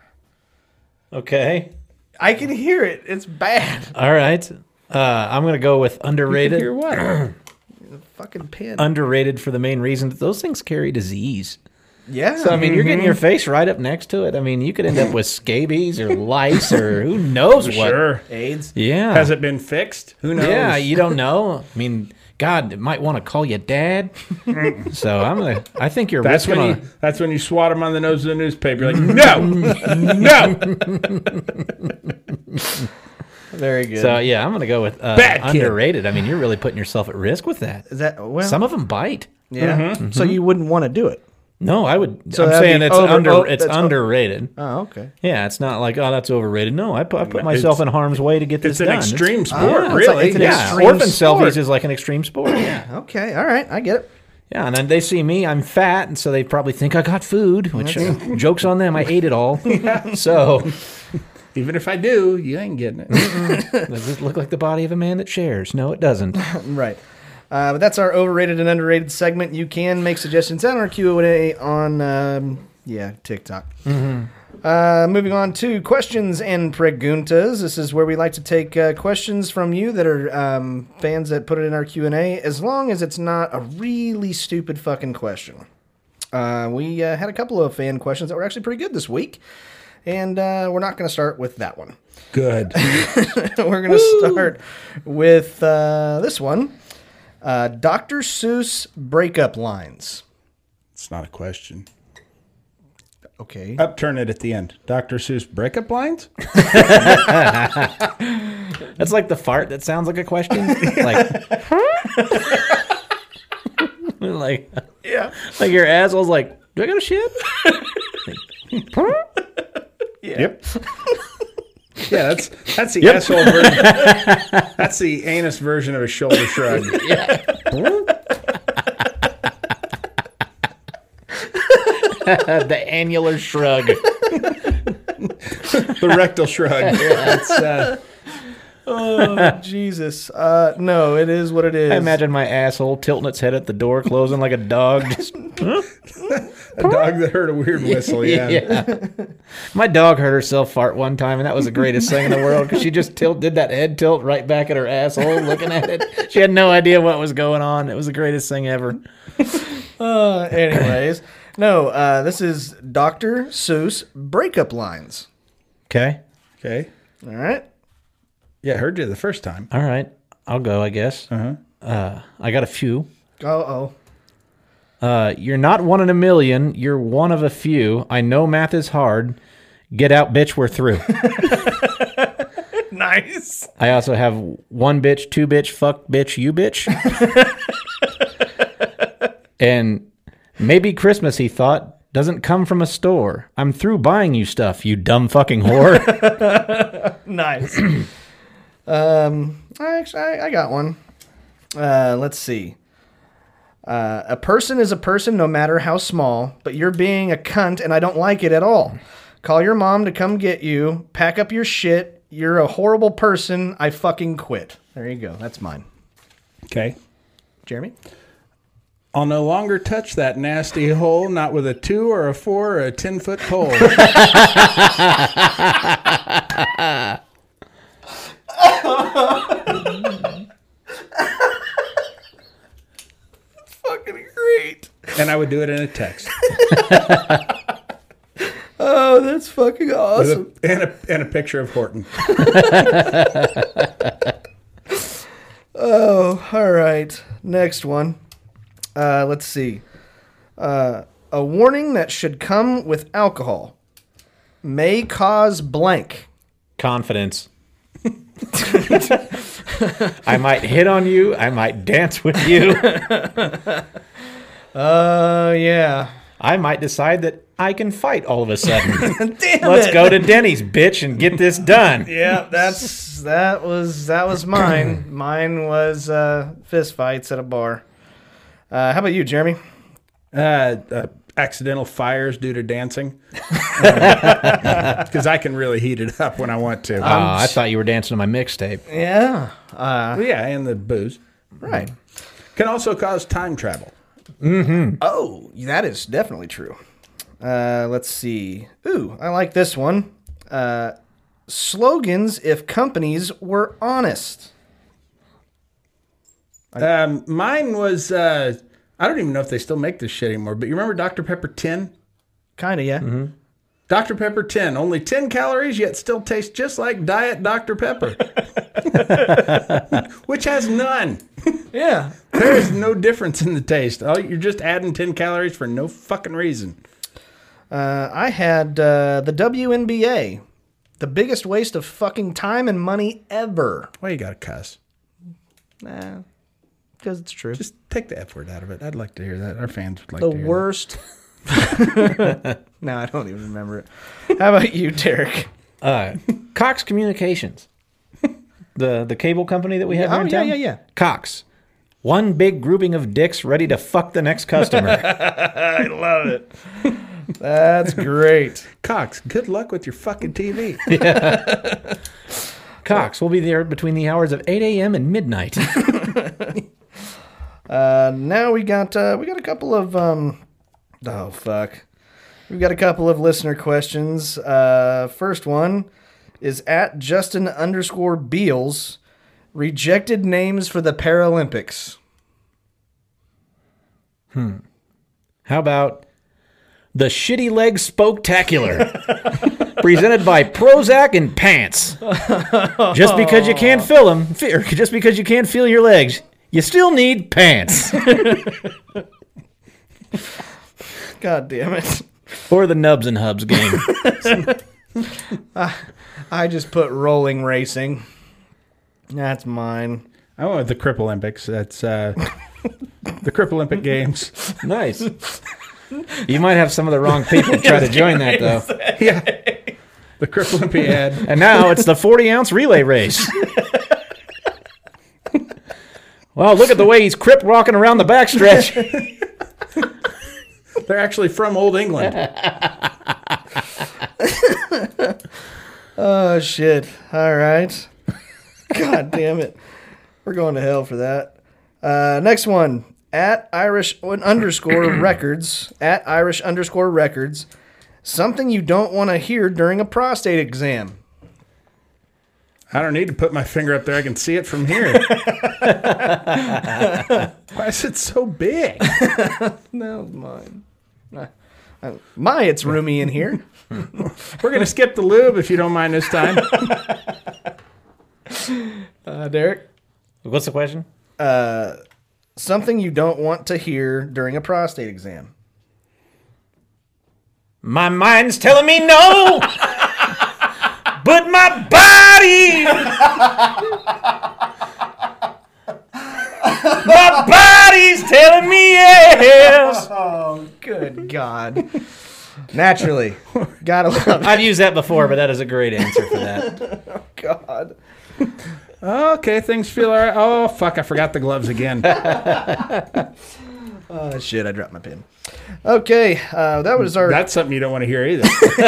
Okay.
I can hear it. It's bad.
All right. Uh, I'm going to go with underrated.
You're what?
Fucking pin.
Underrated for the main reason that those things carry disease.
yeah.
So, I mean, you're getting your face right up next to it. I mean, you could end up with scabies or lice or who knows what.
Sure.
AIDS.
Yeah.
Has it been fixed? Who knows?
Yeah, you don't know. I mean, God, it might want to call you dad. So I'm gonna. I think you're
That's
risking
when
on.
you. That's when you swat him on the nose of the newspaper. You're like, no, no.
Very good.
So yeah, I'm gonna go with uh,
Bad kid.
underrated. I mean, you're really putting yourself at risk with that.
Is that well?
Some of them bite.
yeah. So you wouldn't want to do it.
No, I would.
So
I'm
that'd
saying
be
it's
over-
under.
oh,
it's
that's o-
underrated.
Oh, okay.
Yeah, it's not like, oh, that's overrated. No, I put, I put myself in harm's way to get this
It's an
done.
extreme sport,
yeah, it's
really.
like- it's an
Yeah.
extreme orphan
sport.
selfies is like an extreme sport. Yeah.
Okay. All right. I get it.
Yeah, and then they see me, I'm fat, and so they probably think I got food, which uh, joke's on them. I ate it all. So
Even if I do, you ain't getting it.
does it look like the body of a man that shares? No, it doesn't.
Right. Uh, but that's our overrated and underrated segment. You can make suggestions on our Q and A on, um, yeah, TikTok. Uh, moving on to questions and preguntas. This is where we like to take uh, questions from you that are um, fans that put it in our Q and A, as long as it's not a really stupid fucking question. Uh, we uh, had a couple of fan questions that were actually pretty good this week, and uh, we're not going to start with that one.
Good.
We're going to start with uh, this one. Uh, Doctor Seuss breakup lines.
It's not a question.
Okay.
Upturn it at the end. Doctor Seuss breakup lines?
That's like the fart that sounds like a question. Like, like,
Yeah.
like your asshole's like, do I got a shit?
Yep. Yeah, that's that's the asshole version. That's the anus version of a shoulder shrug.
The annular shrug.
The rectal shrug. That's, uh,
Oh, Jesus. Uh, no, it is what it is.
I imagine my asshole tilting its head at the door, closing like a dog. Just,
a dog that heard a weird whistle. Yeah.
yeah. My dog heard herself fart one time, and that was the greatest thing in the world because she just tilt did that head tilt right back at her asshole, looking at it. She had no idea what was going on. It was the greatest thing ever.
Uh, anyways, no, uh, this is Doctor Seuss breakup lines.
Okay.
Okay.
All right.
Yeah, I heard you the first time.
All right. I'll go, I guess. Uh-huh. Uh, I got a few.
Uh-oh.
Uh, you're not one in a million. You're one of a few. I know math is hard. Get out, bitch. We're through.
Nice.
I also have one bitch, two bitch, fuck bitch, you bitch. And maybe Christmas, he thought, doesn't come from a store. I'm through buying you stuff, you dumb fucking whore.
Nice. um, I actually, I, I got one. Uh, let's see. Uh, a person is a person no matter how small, but you're being a cunt and I don't like it at all. Call your mom to come get you. Pack up your shit. You're a horrible person. I fucking quit. There you go. That's mine.
Okay.
Jeremy?
I'll no longer touch that nasty hole, not with a two or a four or a ten foot pole.
Fucking great.
And I would do it in a text.
Oh, that's fucking
With
awesome.
a, and, a, and a picture of Horton.
Oh, all right. Next one. Uh, let's see. Uh, a warning that should come with alcohol may cause blank.
Confidence. I might hit on you. I might dance with you.
Uh, yeah.
I might decide that I can fight all of a sudden.
Damn
Let's
it.
go to Denny's, bitch, and get this done.
Yeah, that's that was that was mine. Mine was uh, fist fights at a bar. Uh, how about you, Jeremy?
Uh, uh, accidental fires due to dancing. Because I can really heat it up when I want to.
Oh, I thought you were dancing to my mixtape.
Yeah. Uh,
Well, yeah, and the booze.
right.
Can also cause time travel.
Oh, that is definitely true. Uh, let's see. Ooh, I like this one. Uh, slogans if companies were honest.
Um, mine was, uh, I don't even know if they still make this shit anymore, but you remember Doctor Pepper ten?
Kind of, yeah.
Mm-hmm.
Doctor Pepper ten, only ten calories, yet still tastes just like Diet Doctor Pepper. Which has none.
Yeah.
There is no difference in the taste. Oh, you're just adding ten calories for no fucking reason.
Uh, I had uh, the W N B A. The biggest waste of fucking time and money ever.
Why you gotta cuss?
Nah, because it's true.
Just take the F word out of it. I'd like to hear that. Our fans would like
the
to hear
worst. No, I don't even remember it. How about you, Derek?
Uh, Cox Communications, the the cable company that we have
Oh,
here in
yeah,
town.
yeah, yeah.
Cox, one big grouping of dicks ready to fuck the next customer.
I love it. That's great.
that. Cox, good luck with your fucking T V.
Cox will be there between the hours of eight a.m. and midnight.
Uh, now we got uh, we got a couple of um, oh fuck, we've got a couple of listener questions. Uh, first one is at Justin underscore Beals. Rejected names for the Paralympics.
How about the Shitty Leg Spoketacular, presented by Prozac and Pants? Just because you can't fill them, just because you can't feel your legs, you still need pants.
God damn it!
Or the Nubs and Hubs game.
I just put rolling racing. That's mine.
I went with the Cripple Olympics. That's uh, the Cripple Olympic Games.
Nice. You might have some of the wrong people try to join that, though.
Yeah. The Cripple Olympiad.
And now it's the forty-ounce relay race. Well, look at the way he's crip walking around the backstretch.
They're actually from Old England.
Oh shit! All right. God damn it! We're going to hell for that. Uh, next one at Irish underscore records at Irish underscore records. Something you don't want to hear during a prostate exam.
I don't need to put my finger up there. I can see it from here. Why is it so big?
No, mine. I- I- My, it's roomy in here.
We're going to skip the lube if you don't mind this time.
Uh, Derek,
What's the question?
something you don't want to hear during a prostate exam.
My mind's telling me no, but my body, my body's telling me yes.
Oh, good God. Naturally. Gotta love it.
I've used that before, but that is a great answer for that.
God.
Okay, things feel all right. Oh, fuck, I forgot the gloves again.
Oh, shit, I dropped my pen. Okay, uh, that was our...
That's something you don't want to hear either.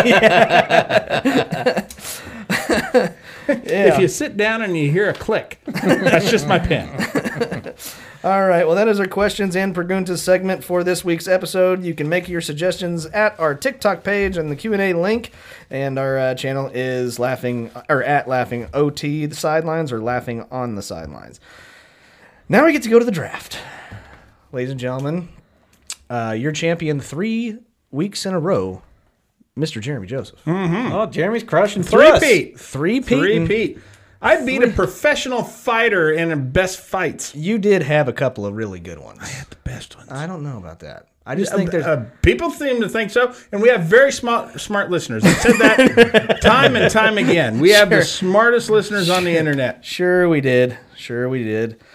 If you sit down and you hear a click, that's just my pen.
All right, well, that is our questions and Preguntas segment for this week's episode. You can make your suggestions at our TikTok page and the Q and A link, and our uh, channel is laughing or at laughing O T the sidelines or laughing on the sidelines. Now we get to go to the draft, ladies and gentlemen. Uh, your champion three weeks in a row, Mister Jeremy Joseph.
Oh, Jeremy's crushing through us.
Three-peat.
Three
Three-peat. I beat a professional fighter in a best fights.
You did have a couple of really good ones.
The best ones.
I don't know about that. I just think there's
Uh, people seem to think so, and we have very smart, smart listeners. I've said that time and time again. We have the
Sure.
smartest listeners on the internet.
Sure we did. Sure we did.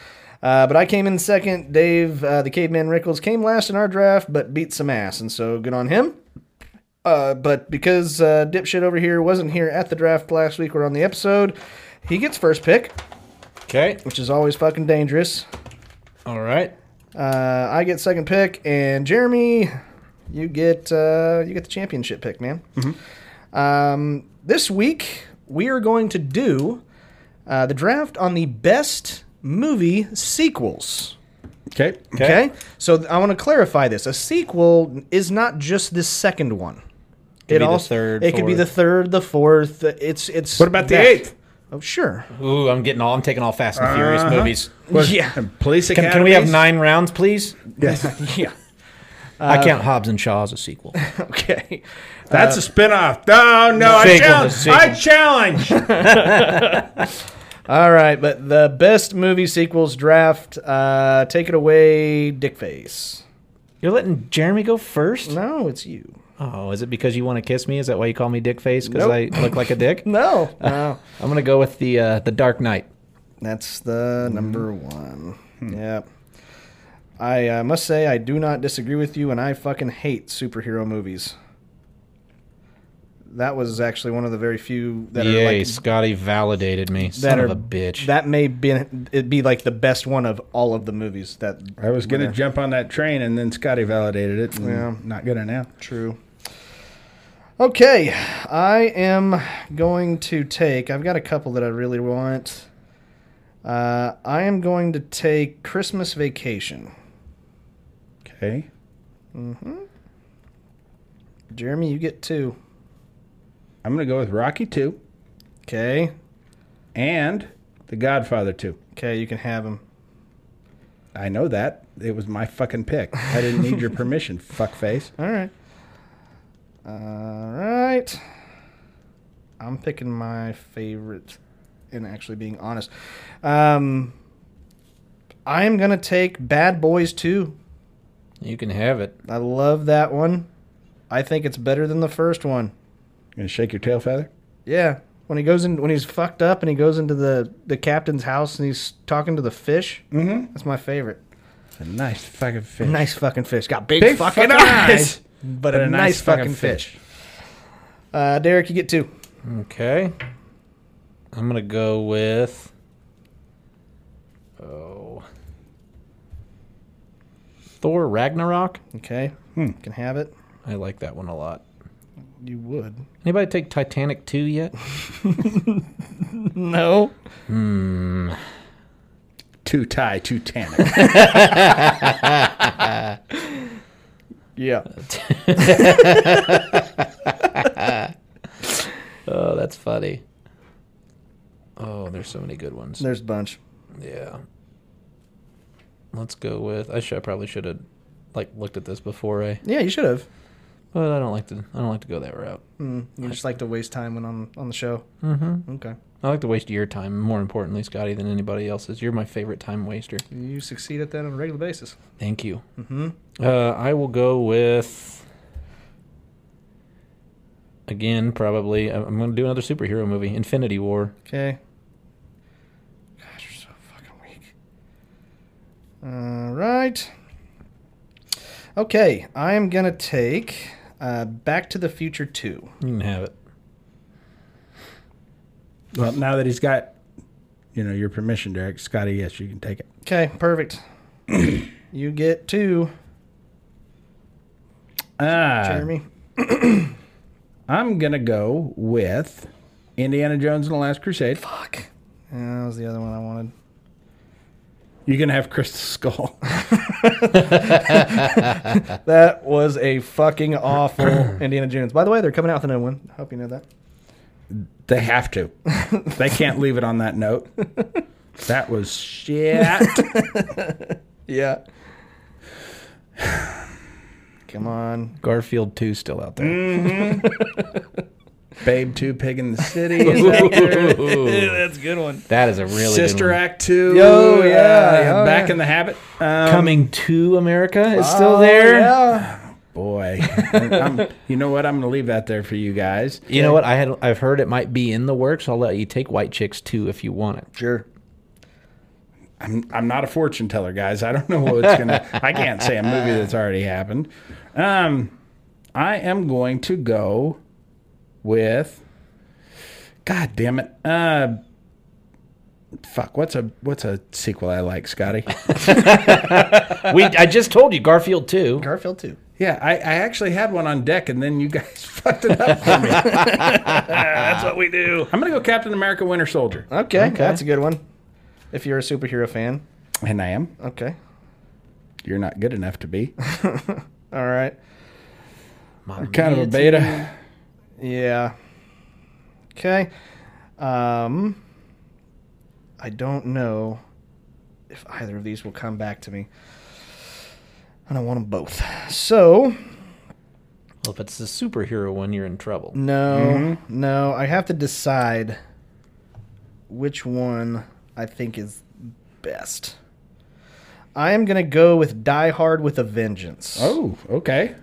Uh, but I came in second. Dave, uh, the Caveman Rickles, came last in our draft, but beat some ass, and so good on him. Uh, but because uh, dipshit over here wasn't here at the draft last week or on the episode, he gets first pick,
Okay.
which is always fucking dangerous.
All right.
Uh, I get second pick, and Jeremy, you get uh, you get the championship pick, man. Um, this week we are going to do uh, the draft on the best movie sequels.
Okay.
Okay, so th- I want to clarify this: a sequel is not just the second one.
Could be the third,
It could be the
fourth.
third, the fourth. It's it's.
What about the
that.
eighth?
Oh, sure.
Ooh, I'm getting all. I'm taking all Fast and Furious
Uh-huh.
movies.
What,
Yeah.
Police
Can,
Academy.
can we have nine rounds, please?
Yes.
Yeah.
I count Hobbs and Shaw as a sequel.
Okay.
That's a spinoff. No, no, I
Sequel,
challenge.
sequel.
I challenge.
All right, but the best movie sequels draft. Uh, take it away, Dickface.
You're letting Jeremy go first?
No, it's you.
Oh, is it because you want to kiss me? Is that why you call me Dick Face? Because
Nope.
I look like a dick?
No, no.
I'm gonna go with the uh, the Dark Knight.
That's the number one. Yep. I uh, must say I do not disagree with you, and I fucking hate superhero movies. That was actually one of the very few that
Yay,
are like
Scotty validated me.
that
Son
are
of a bitch.
That may be it be like the best one of all of the movies that
I was going to
were there.
jump on that train, and then Scotty validated it. And
Yeah.
Not good enough.
True. Okay, I am going to take. I've got a couple that I really want. Uh, I am going to take Christmas Vacation.
Okay.
Jeremy, you get two.
I'm going to go with Rocky two
Okay.
and The Godfather two.
Okay, you can have him.
I know that. It was my fucking pick. I didn't need your permission, fuckface.
All right. All right. I'm picking my favorite, and actually being honest. Um, I am going to take Bad Boys two.
You can have it.
I love that one. I think it's better than the first one.
Gonna shake your tail feather?
Yeah. When he goes in, when he's fucked up and he goes into the, the captain's house and he's talking to the fish,
Mm-hmm.
that's my favorite.
It's a nice fucking fish.
Nice fucking fish. Got big,
Big
fucking,
fucking
eyes,
eyes,
but, a, nice, fucking fish. Uh, Derek, you get two.
Okay. I'm gonna go with. Oh. Thor Ragnarok.
Okay.
Hmm.
Can have it.
I like that one a lot.
You would.
Anybody take Titanic two yet?
No.
Hmm.
Too tie, too tannic.
Yeah.
Oh, that's funny. Oh, there's so many good ones.
There's a bunch.
Yeah. Let's go with. I should. I probably should have, like, looked at this before I.
Yeah, you should have.
But I don't like to. I don't like to go that route.
Mm, you just like to waste time when on on the show.
Mm-hmm.
Okay.
I like to waste your time. More importantly, Scotty, than anybody else's. You're my favorite time waster.
You succeed at that on a regular basis.
Thank you.
Mm-hmm.
Uh, I will go with. Again, probably. I'm going to do another superhero movie, Infinity War.
Okay. Gosh, you're so fucking weak. All right. Okay, I am gonna take uh, Back to the Future two.
You can have it.
Well, now that he's got, you know, your permission, Derek, Scotty, yes, you can take it.
Okay, perfect. You get two,
Ah,
Jeremy.
I'm gonna go with Indiana Jones and the Last Crusade.
Fuck. Yeah, that was the other one I wanted.
You can have Crystal Skull.
That was a fucking awful Indiana Jones. By the way, they're coming out with a new one. I hope you know that.
They have to. They can't leave it on that note. That was shit.
Yeah. Come on.
Garfield two still out there.
Mm-hmm. Babe two, Pig in the City is out there.
That's a good one.
That is a really
Sister
good one.
Act two.
Yo, yeah,
uh,
oh,
Back
yeah.
in the Habit. Um,
Coming to America is still
Oh,
there.
Yeah.
Boy. I'm, you know what? I'm going to leave that there for you guys.
You know what? I had I've heard it might be in the works. I'll let you take White Chicks two if you want it.
Sure.
I'm I'm not a fortune teller, guys. I don't know what's gonna. I can't say a movie that's already happened. Um, I am going to go with. God damn it. Uh, fuck. What's a what's a sequel I like, Scotty?
we I just told you Garfield two.
Garfield two.
Yeah, I, I actually had one on deck, and then you guys fucked it up for me. That's what we do. I'm going to go Captain America Winter Soldier.
Okay, okay, that's a good one. If you're a superhero fan.
And I am.
Okay.
You're not good enough to be.
All right.
I'm kind of a beta.
Yeah. Okay. Um, I don't know if either of these will come back to me. And I want them both. So,
Well, if it's the superhero one, you're in trouble.
no,
Mm-hmm.
no, I have to decide which one I think is best. I am going to go with Die Hard with a Vengeance.
Oh, okay.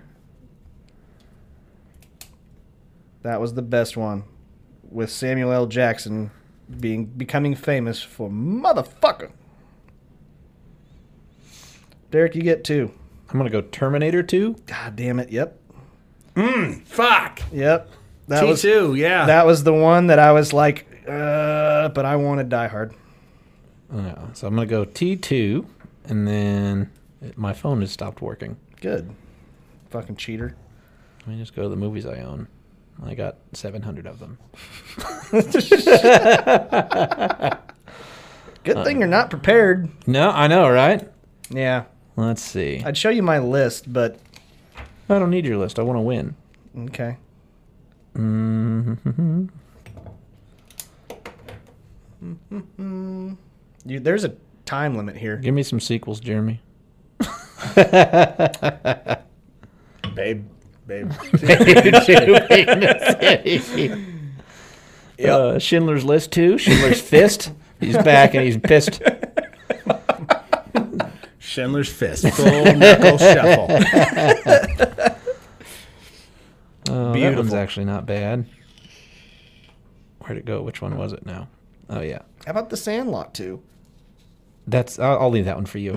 That was the best one, with Samuel L. Jackson being becoming famous for motherfucker. Derek, you get two.
I'm going to go Terminator two.
God damn it! Yep,
Fuck.
yep. That
T
was
two, yeah.
that was the one that I was like, uh, but I wanted Die Hard.
Oh, so I'm going to go T two, and then it, my phone has stopped working.
Good, fucking cheater.
Let me just go to the movies I own. I got seven hundred of them.
Good thing you're not prepared.
No, I know, right?
Yeah,
Let's see.
I'd show you my list, but
I don't need your list. I want to win.
okay.
Mm-hmm.
You, there's a time limit here.
Give me some sequels, Jeremy.
Babe. Babe.
uh, Schindler's List two, Schindler's Fist. He's back and he's pissed.
Schindler's Fist. Full knuckle shuffle.
Oh, that
Beautiful.
one's actually not bad. Where'd it go? Which one was it now? Oh, yeah.
How about the Sandlot too?
That's. I'll, I'll leave that one for you.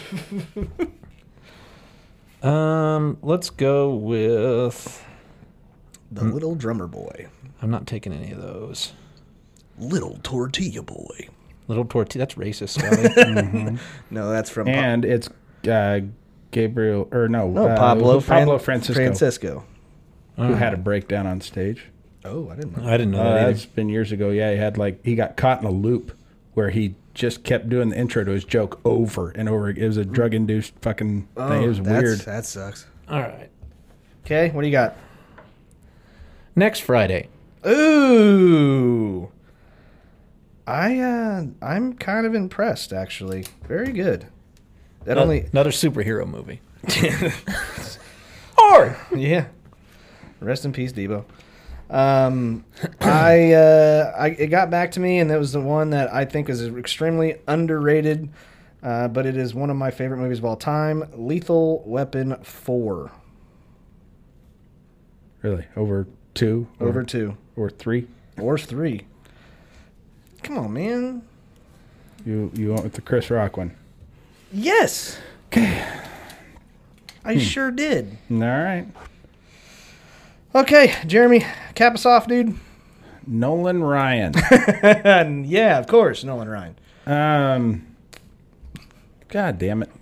um, let's go with.
The Little Drummer Boy.
I'm not taking any of those.
Little Tortilla Boy.
Little tortilla. That's racist, Scotty.
No, that's from
And it's uh, Gabriel, or no,
no
uh,
Pablo
Pablo
Fran-
Francisco,
Francisco.
who had a breakdown on stage.
Oh, I didn't know.
I didn't know
Uh,
that either.
that's been years ago. Yeah, he had like he got caught in a loop where he just kept doing the intro to his joke over and over. It was a drug induced fucking thing. It was
Oh, that's-
weird.
That sucks.
All right.
Okay, what do you got?
Next Friday.
Ooh. I uh I'm kind of impressed actually. Very good. That
Ano-
only
Another superhero movie.
or yeah. Rest in peace, Debo. Um, I uh, I it got back to me, and that was the one that I think is extremely underrated, uh, but it is one of my favorite movies of all time. Lethal Weapon four.
Really, over two, or,
Over two
or three.
or three. Come on, man.
You you went with the Chris Rock one.
Yes. Okay. I sure did.
All right,
Okay, Jeremy, cap us off, dude.
Nolan Ryan.
And yeah, of course, Nolan Ryan.
um, God damn it.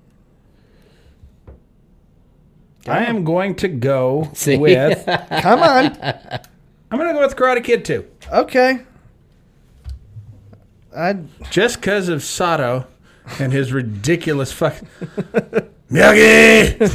I am going to go
See?
with.
Come on.
I'm going to go with Karate Kid two.
Okay. I
Just because of Sato and his ridiculous fuck. Miyagi!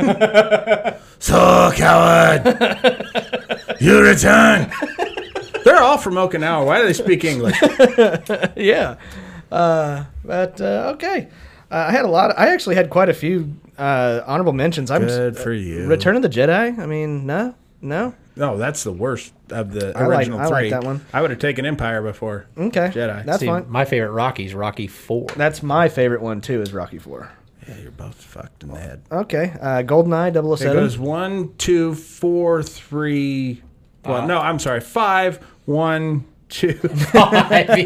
So coward! You return! They're all from Okinawa. Why do they speak English?
yeah. Uh, but uh, okay. Uh, I had a lot. Of, I actually had quite a few uh, honorable mentions. I'm
Good for you.
Return of the Jedi. I mean, no, no.
No, that's the worst of the
I like-
original
I like
three.
that one.
I would have taken Empire before
Okay,
Jedi.
That's
See,
fine.
my favorite Rocky's Rocky four.
That's my favorite one too. Is Rocky Four.
Yeah, you're both fucked in the head.
Okay. Uh, Goldeneye double oh
It
seven.
goes one, two, four, three. Well, no, I'm sorry. Five, one, two.
Five, yeah.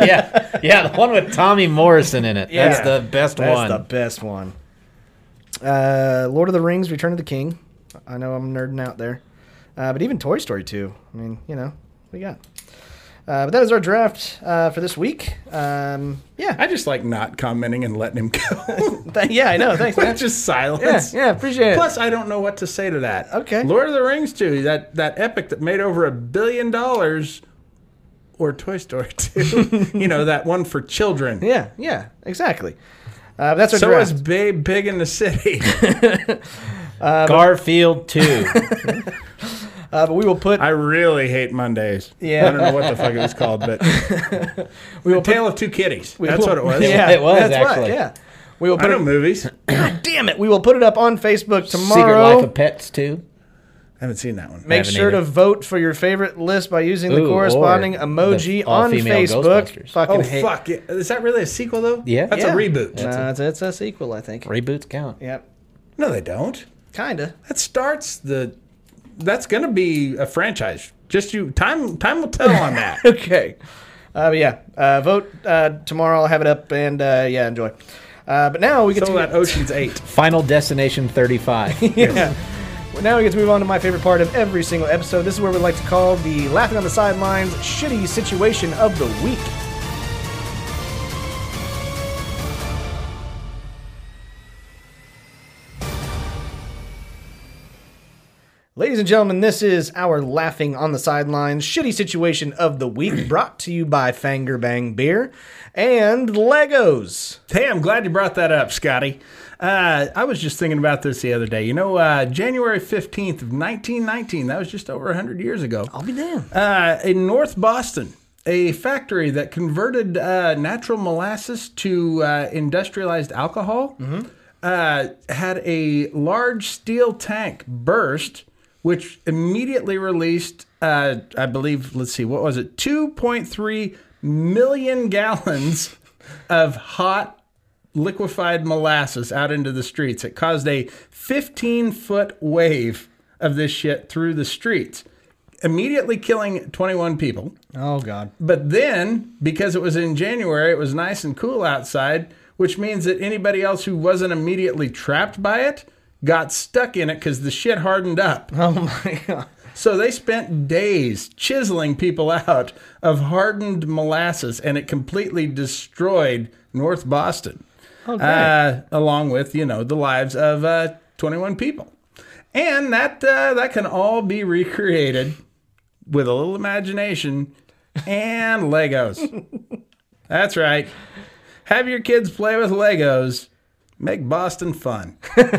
Yeah, the one with Tommy Morrison in it.
Yeah.
That's the best
That's
one.
the best one. Uh, Lord of the Rings: Return of the King. I know I'm nerding out there, uh, but even Toy Story two. I mean, you know, what we got. Uh, but that is our draft uh, for this week. Um, yeah,
I just like not commenting and letting him go.
Th- yeah, I know. Thanks, man.
Just silence.
Yeah, yeah, appreciate it.
Plus, I don't know what to say to that.
Okay.
Lord of the Rings two, that that epic that made over a billion dollars, or Toy Story two. You know, that one for children.
Yeah, yeah, exactly. Uh, that's our
So
draft.
is Babe Big in the City.
Garfield two.
Uh, but we will put
I really hate Mondays.
Yeah.
I don't know what the fuck it was called, but
we will
A Tale of Two Kitties.
we
That's
will-
what it was.
Yeah,
It was,
that's right,
actually.
yeah, we will
I
put
know
it.
movies.
God damn it! We will put it up on Facebook
Secret
tomorrow.
Life of Pets two.
I haven't seen that one.
Make
haven't
sure
either.
to vote for your favorite list by using the
Ooh,
corresponding
or
emoji
the
on
all-female
Facebook.
Ghostbusters.
Fucking
Oh,
hate.
fuck. Yeah. Is that really a sequel, though?
Yeah.
That's
Yeah.
a reboot.
Uh, it's, it's a sequel, I think.
Reboots count.
Yep,
No, they don't.
kinda.
That starts the... That's going to be a franchise. Just you... Time Time will tell on that.
Okay. Uh, but yeah, uh, vote uh, tomorrow. I'll have it up and uh, yeah, enjoy. Uh, but now we get
So
to
that Ocean's eight.
Final Destination thirty-five.
yeah. Well, now we get to move on to my favorite part of every single episode. This is where we like to call the Laughing on the Sidelines shitty situation of the week. Ladies and gentlemen, this is our Laughing on the Sidelines shitty situation of the week, brought to you by Fanger Bang Beer and Legos.
Hey, I'm glad you brought that up, Scotty. Uh, I was just thinking about this the other day. You know, uh, January fifteenth of nineteen nineteen, that was just over one hundred years ago.
I'll be damned.
Uh, in North Boston, a factory that converted uh, natural molasses to uh, industrialized alcohol uh, had a large steel tank burst, which immediately released, uh, I believe, let's see, what was it? two point three million gallons of hot liquefied molasses out into the streets. It caused a fifteen-foot wave of this shit through the streets, immediately killing twenty-one people.
Oh, God.
But then, because it was in January, it was nice and cool outside, which means that anybody else who wasn't immediately trapped by it got stuck in it because the shit hardened up.
Oh, my God.
So they spent days chiseling people out of hardened molasses, and it completely destroyed North Boston,
Okay.
uh, along with, you know, the lives of uh, twenty-one people. And that uh, that can all be recreated with a little imagination and Legos. That's right. Have your kids play with Legos. Make Boston fun.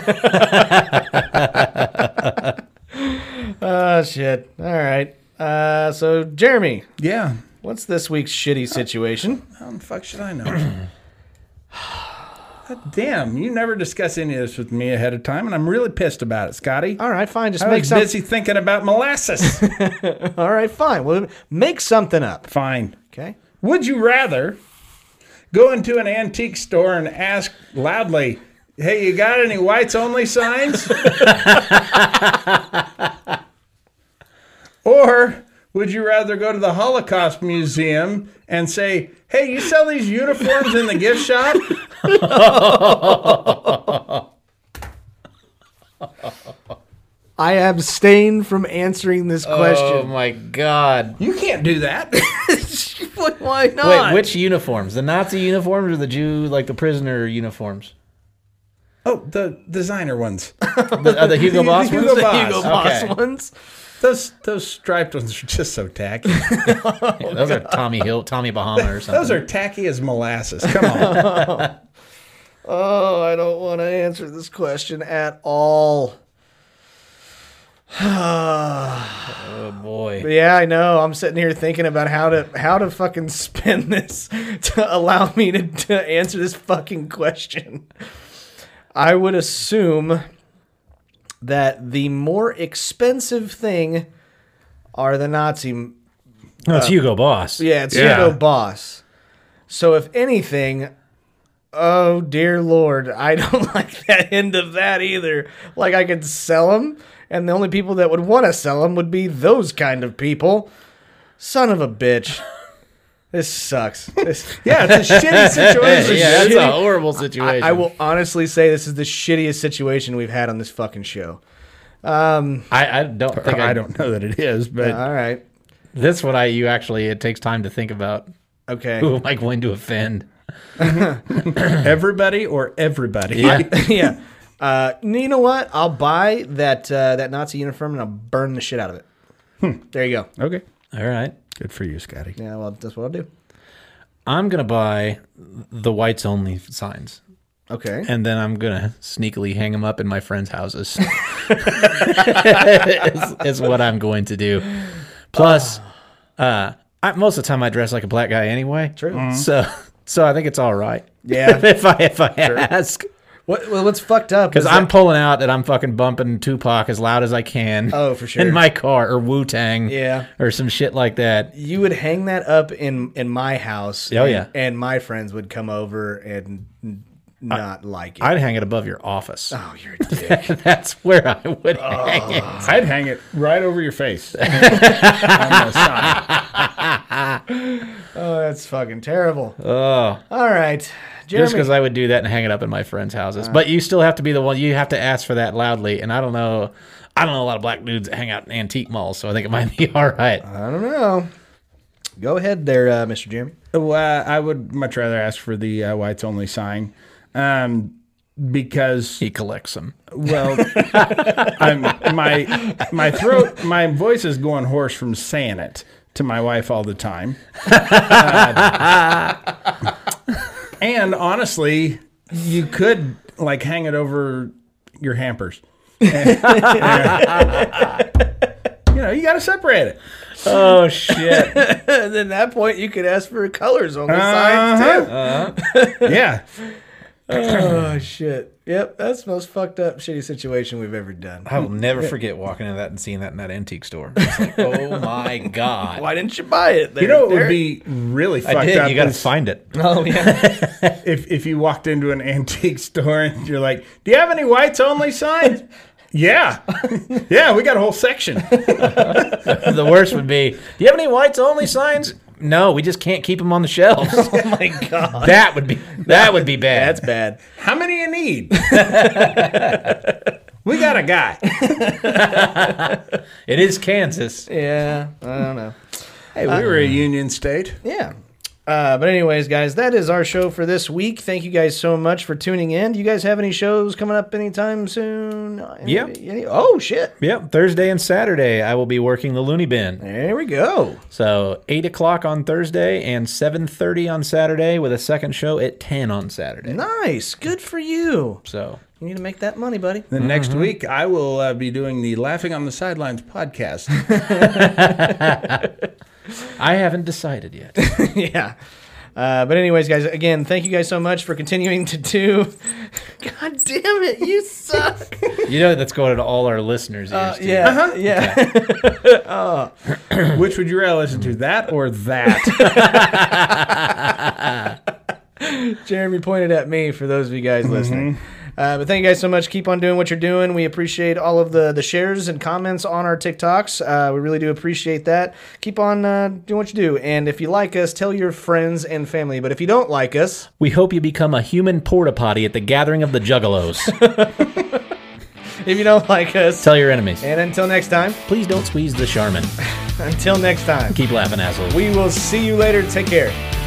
Oh, shit. All right. Uh, so, Jeremy,
Yeah.
what's this week's shitty situation?
How the fuck should I know? God damn, you never discuss any of this with me ahead of time, and I'm really pissed about it, Scotty.
All right, fine. Just
I
make
was
something.
busy thinking about molasses.
All right, fine. Well, make something up.
Fine.
Okay.
Would you rather go into an antique store and ask loudly, hey, you got any whites only signs? Or would you rather go to the Holocaust Museum and say, hey, you sell these uniforms in the gift shop?
I abstain from answering this
Oh
question.
my God!
You can't do that.
Why not?
Wait, which uniforms? The Nazi uniforms or the Jew, like the prisoner uniforms?
Oh, the designer ones.
The, uh, the Hugo Boss
Hugo
ones.
Boss.
Hugo Boss
Okay.
ones?
Those those striped ones are just so tacky.
Yeah, those are Tommy Hill, Tommy Bahama or something.
Those are tacky as molasses. Come on.
Oh, I don't want to answer this question at all.
Oh boy.
Yeah, I know. I'm sitting here thinking about how to how to fucking spin this to allow me to, to answer this fucking question. I would assume that the more expensive thing are the Nazi.
No, it's Hugo Boss.
Yeah, it's
Yeah.
Hugo Boss. So if anything, oh dear Lord, I don't like that end of that either. Like I could sell them, and the only people that would want to sell them would be those kind of people. Son of a bitch. This sucks. This,
Yeah, it's a shitty situation.
yeah, it's
shitty.
a horrible situation.
I, I will honestly say this is the shittiest situation we've had on this fucking show. Um,
I, I don't think I,
I don't know that it is, but
all right.
This one, I you actually it takes time to think about.
Okay.
Who am I going to offend?
everybody or everybody.
Yeah.
yeah. Uh, you know what? I'll buy that uh, that Nazi uniform and I'll burn the shit out of it. There you go.
Okay.
All right.
Good for you, Scotty.
Yeah, well, that's what I'll do.
I'm gonna buy the whites only signs,
Okay.
and then I'm gonna sneakily hang them up in my friends' houses. is, is what I'm going to do. Plus, uh, I, most of the time I dress like a black guy anyway.
True.
So, so I think it's all right.
Yeah.
if I if I ask,
What, well, what's fucked up
because
is
I'm
that-
pulling out that I'm fucking bumping Tupac as loud as I can.
Oh, for sure.
In my car or Wu Tang.
Yeah.
Or some shit like that.
you would hang that up in in my house.
Oh,
and,
yeah.
and my friends would come over and n- not like it.
I'd hang it above your office.
oh, you're a dick.
That's where I would hang it.
I'd hang it right over your face. On the sign.
Oh, that's fucking terrible.
Oh.
All right, Jeremy.
Just because I would do that and hang it up in my friends' houses. But you still have to be the one. You have to ask for that loudly. And I don't know. I don't know a lot of black dudes that hang out in antique malls, so I think it might be all right.
I don't know. Go ahead there, uh, Mister Jeremy.
Well, I would much rather ask for the uh, whites only sign, um, because
He collects them.
well, I'm, my my throat, my voice is going hoarse from saying it to my wife all the time. Uh, and honestly, you could like hang it over your hampers. You know, you got to separate it.
Oh, shit.
And at that point, you could ask for colors on the
Uh-huh.
signs too.
Yeah.
Oh shit! Yep, that's the most fucked up, shitty situation we've ever done.
I will never forget walking into that and seeing that in that antique store. It's like, oh, my God.
Why didn't you buy it? There,
You know what would
Derek?
be really fucked
I did.
up
You got to
is
find it.
Oh yeah.
if if you walked into an antique store and you're like, "Do you have any whites only signs?" Yeah, yeah, we got a whole section.
The worst would be, do you have any whites only signs? No, we just can't keep them on the shelves.
Oh my god.
That would be that would be bad.
That's bad.
How many you need? We got a guy.
It is Kansas.
Yeah, I don't know.
Hey, we were a union state.
Yeah. Uh, but anyways, guys, that is our show for this week. Thank you guys so much for tuning in. Do you guys have any shows coming up anytime soon? Any,
Yeah.
any- oh shit!
Yep, Thursday and Saturday I will be working the Looney Bin.
There we go.
So eight o'clock on Thursday and seven thirty on Saturday, with a second show at ten on Saturday.
Nice. Good for you.
So
You need to make that money, buddy.
Then next week, I will uh, be doing the Laughing on the Sidelines podcast.
I haven't decided yet.
Yeah. Uh, but anyways, guys, again, thank you guys so much for continuing to do. God damn it, you suck.
You know that's going to all our listeners' ears.
Uh,
too.
yeah, yeah.
Which would you rather listen to, that or that?
Jeremy pointed at me for those of you guys listening. Uh, but thank you guys so much. Keep on doing what you're doing. We appreciate all of the, the shares and comments on our TikToks. Uh, we really do appreciate that. Keep on uh, doing what you do. And if you like us, tell your friends and family. But if you don't like us,
We hope you become a human porta potty at the gathering of the Juggalos.
if you don't like us,
Tell your enemies.
and until next time,
Please don't squeeze the Charmin.
until next time,
Keep laughing, assholes.
we will see you later. Take care.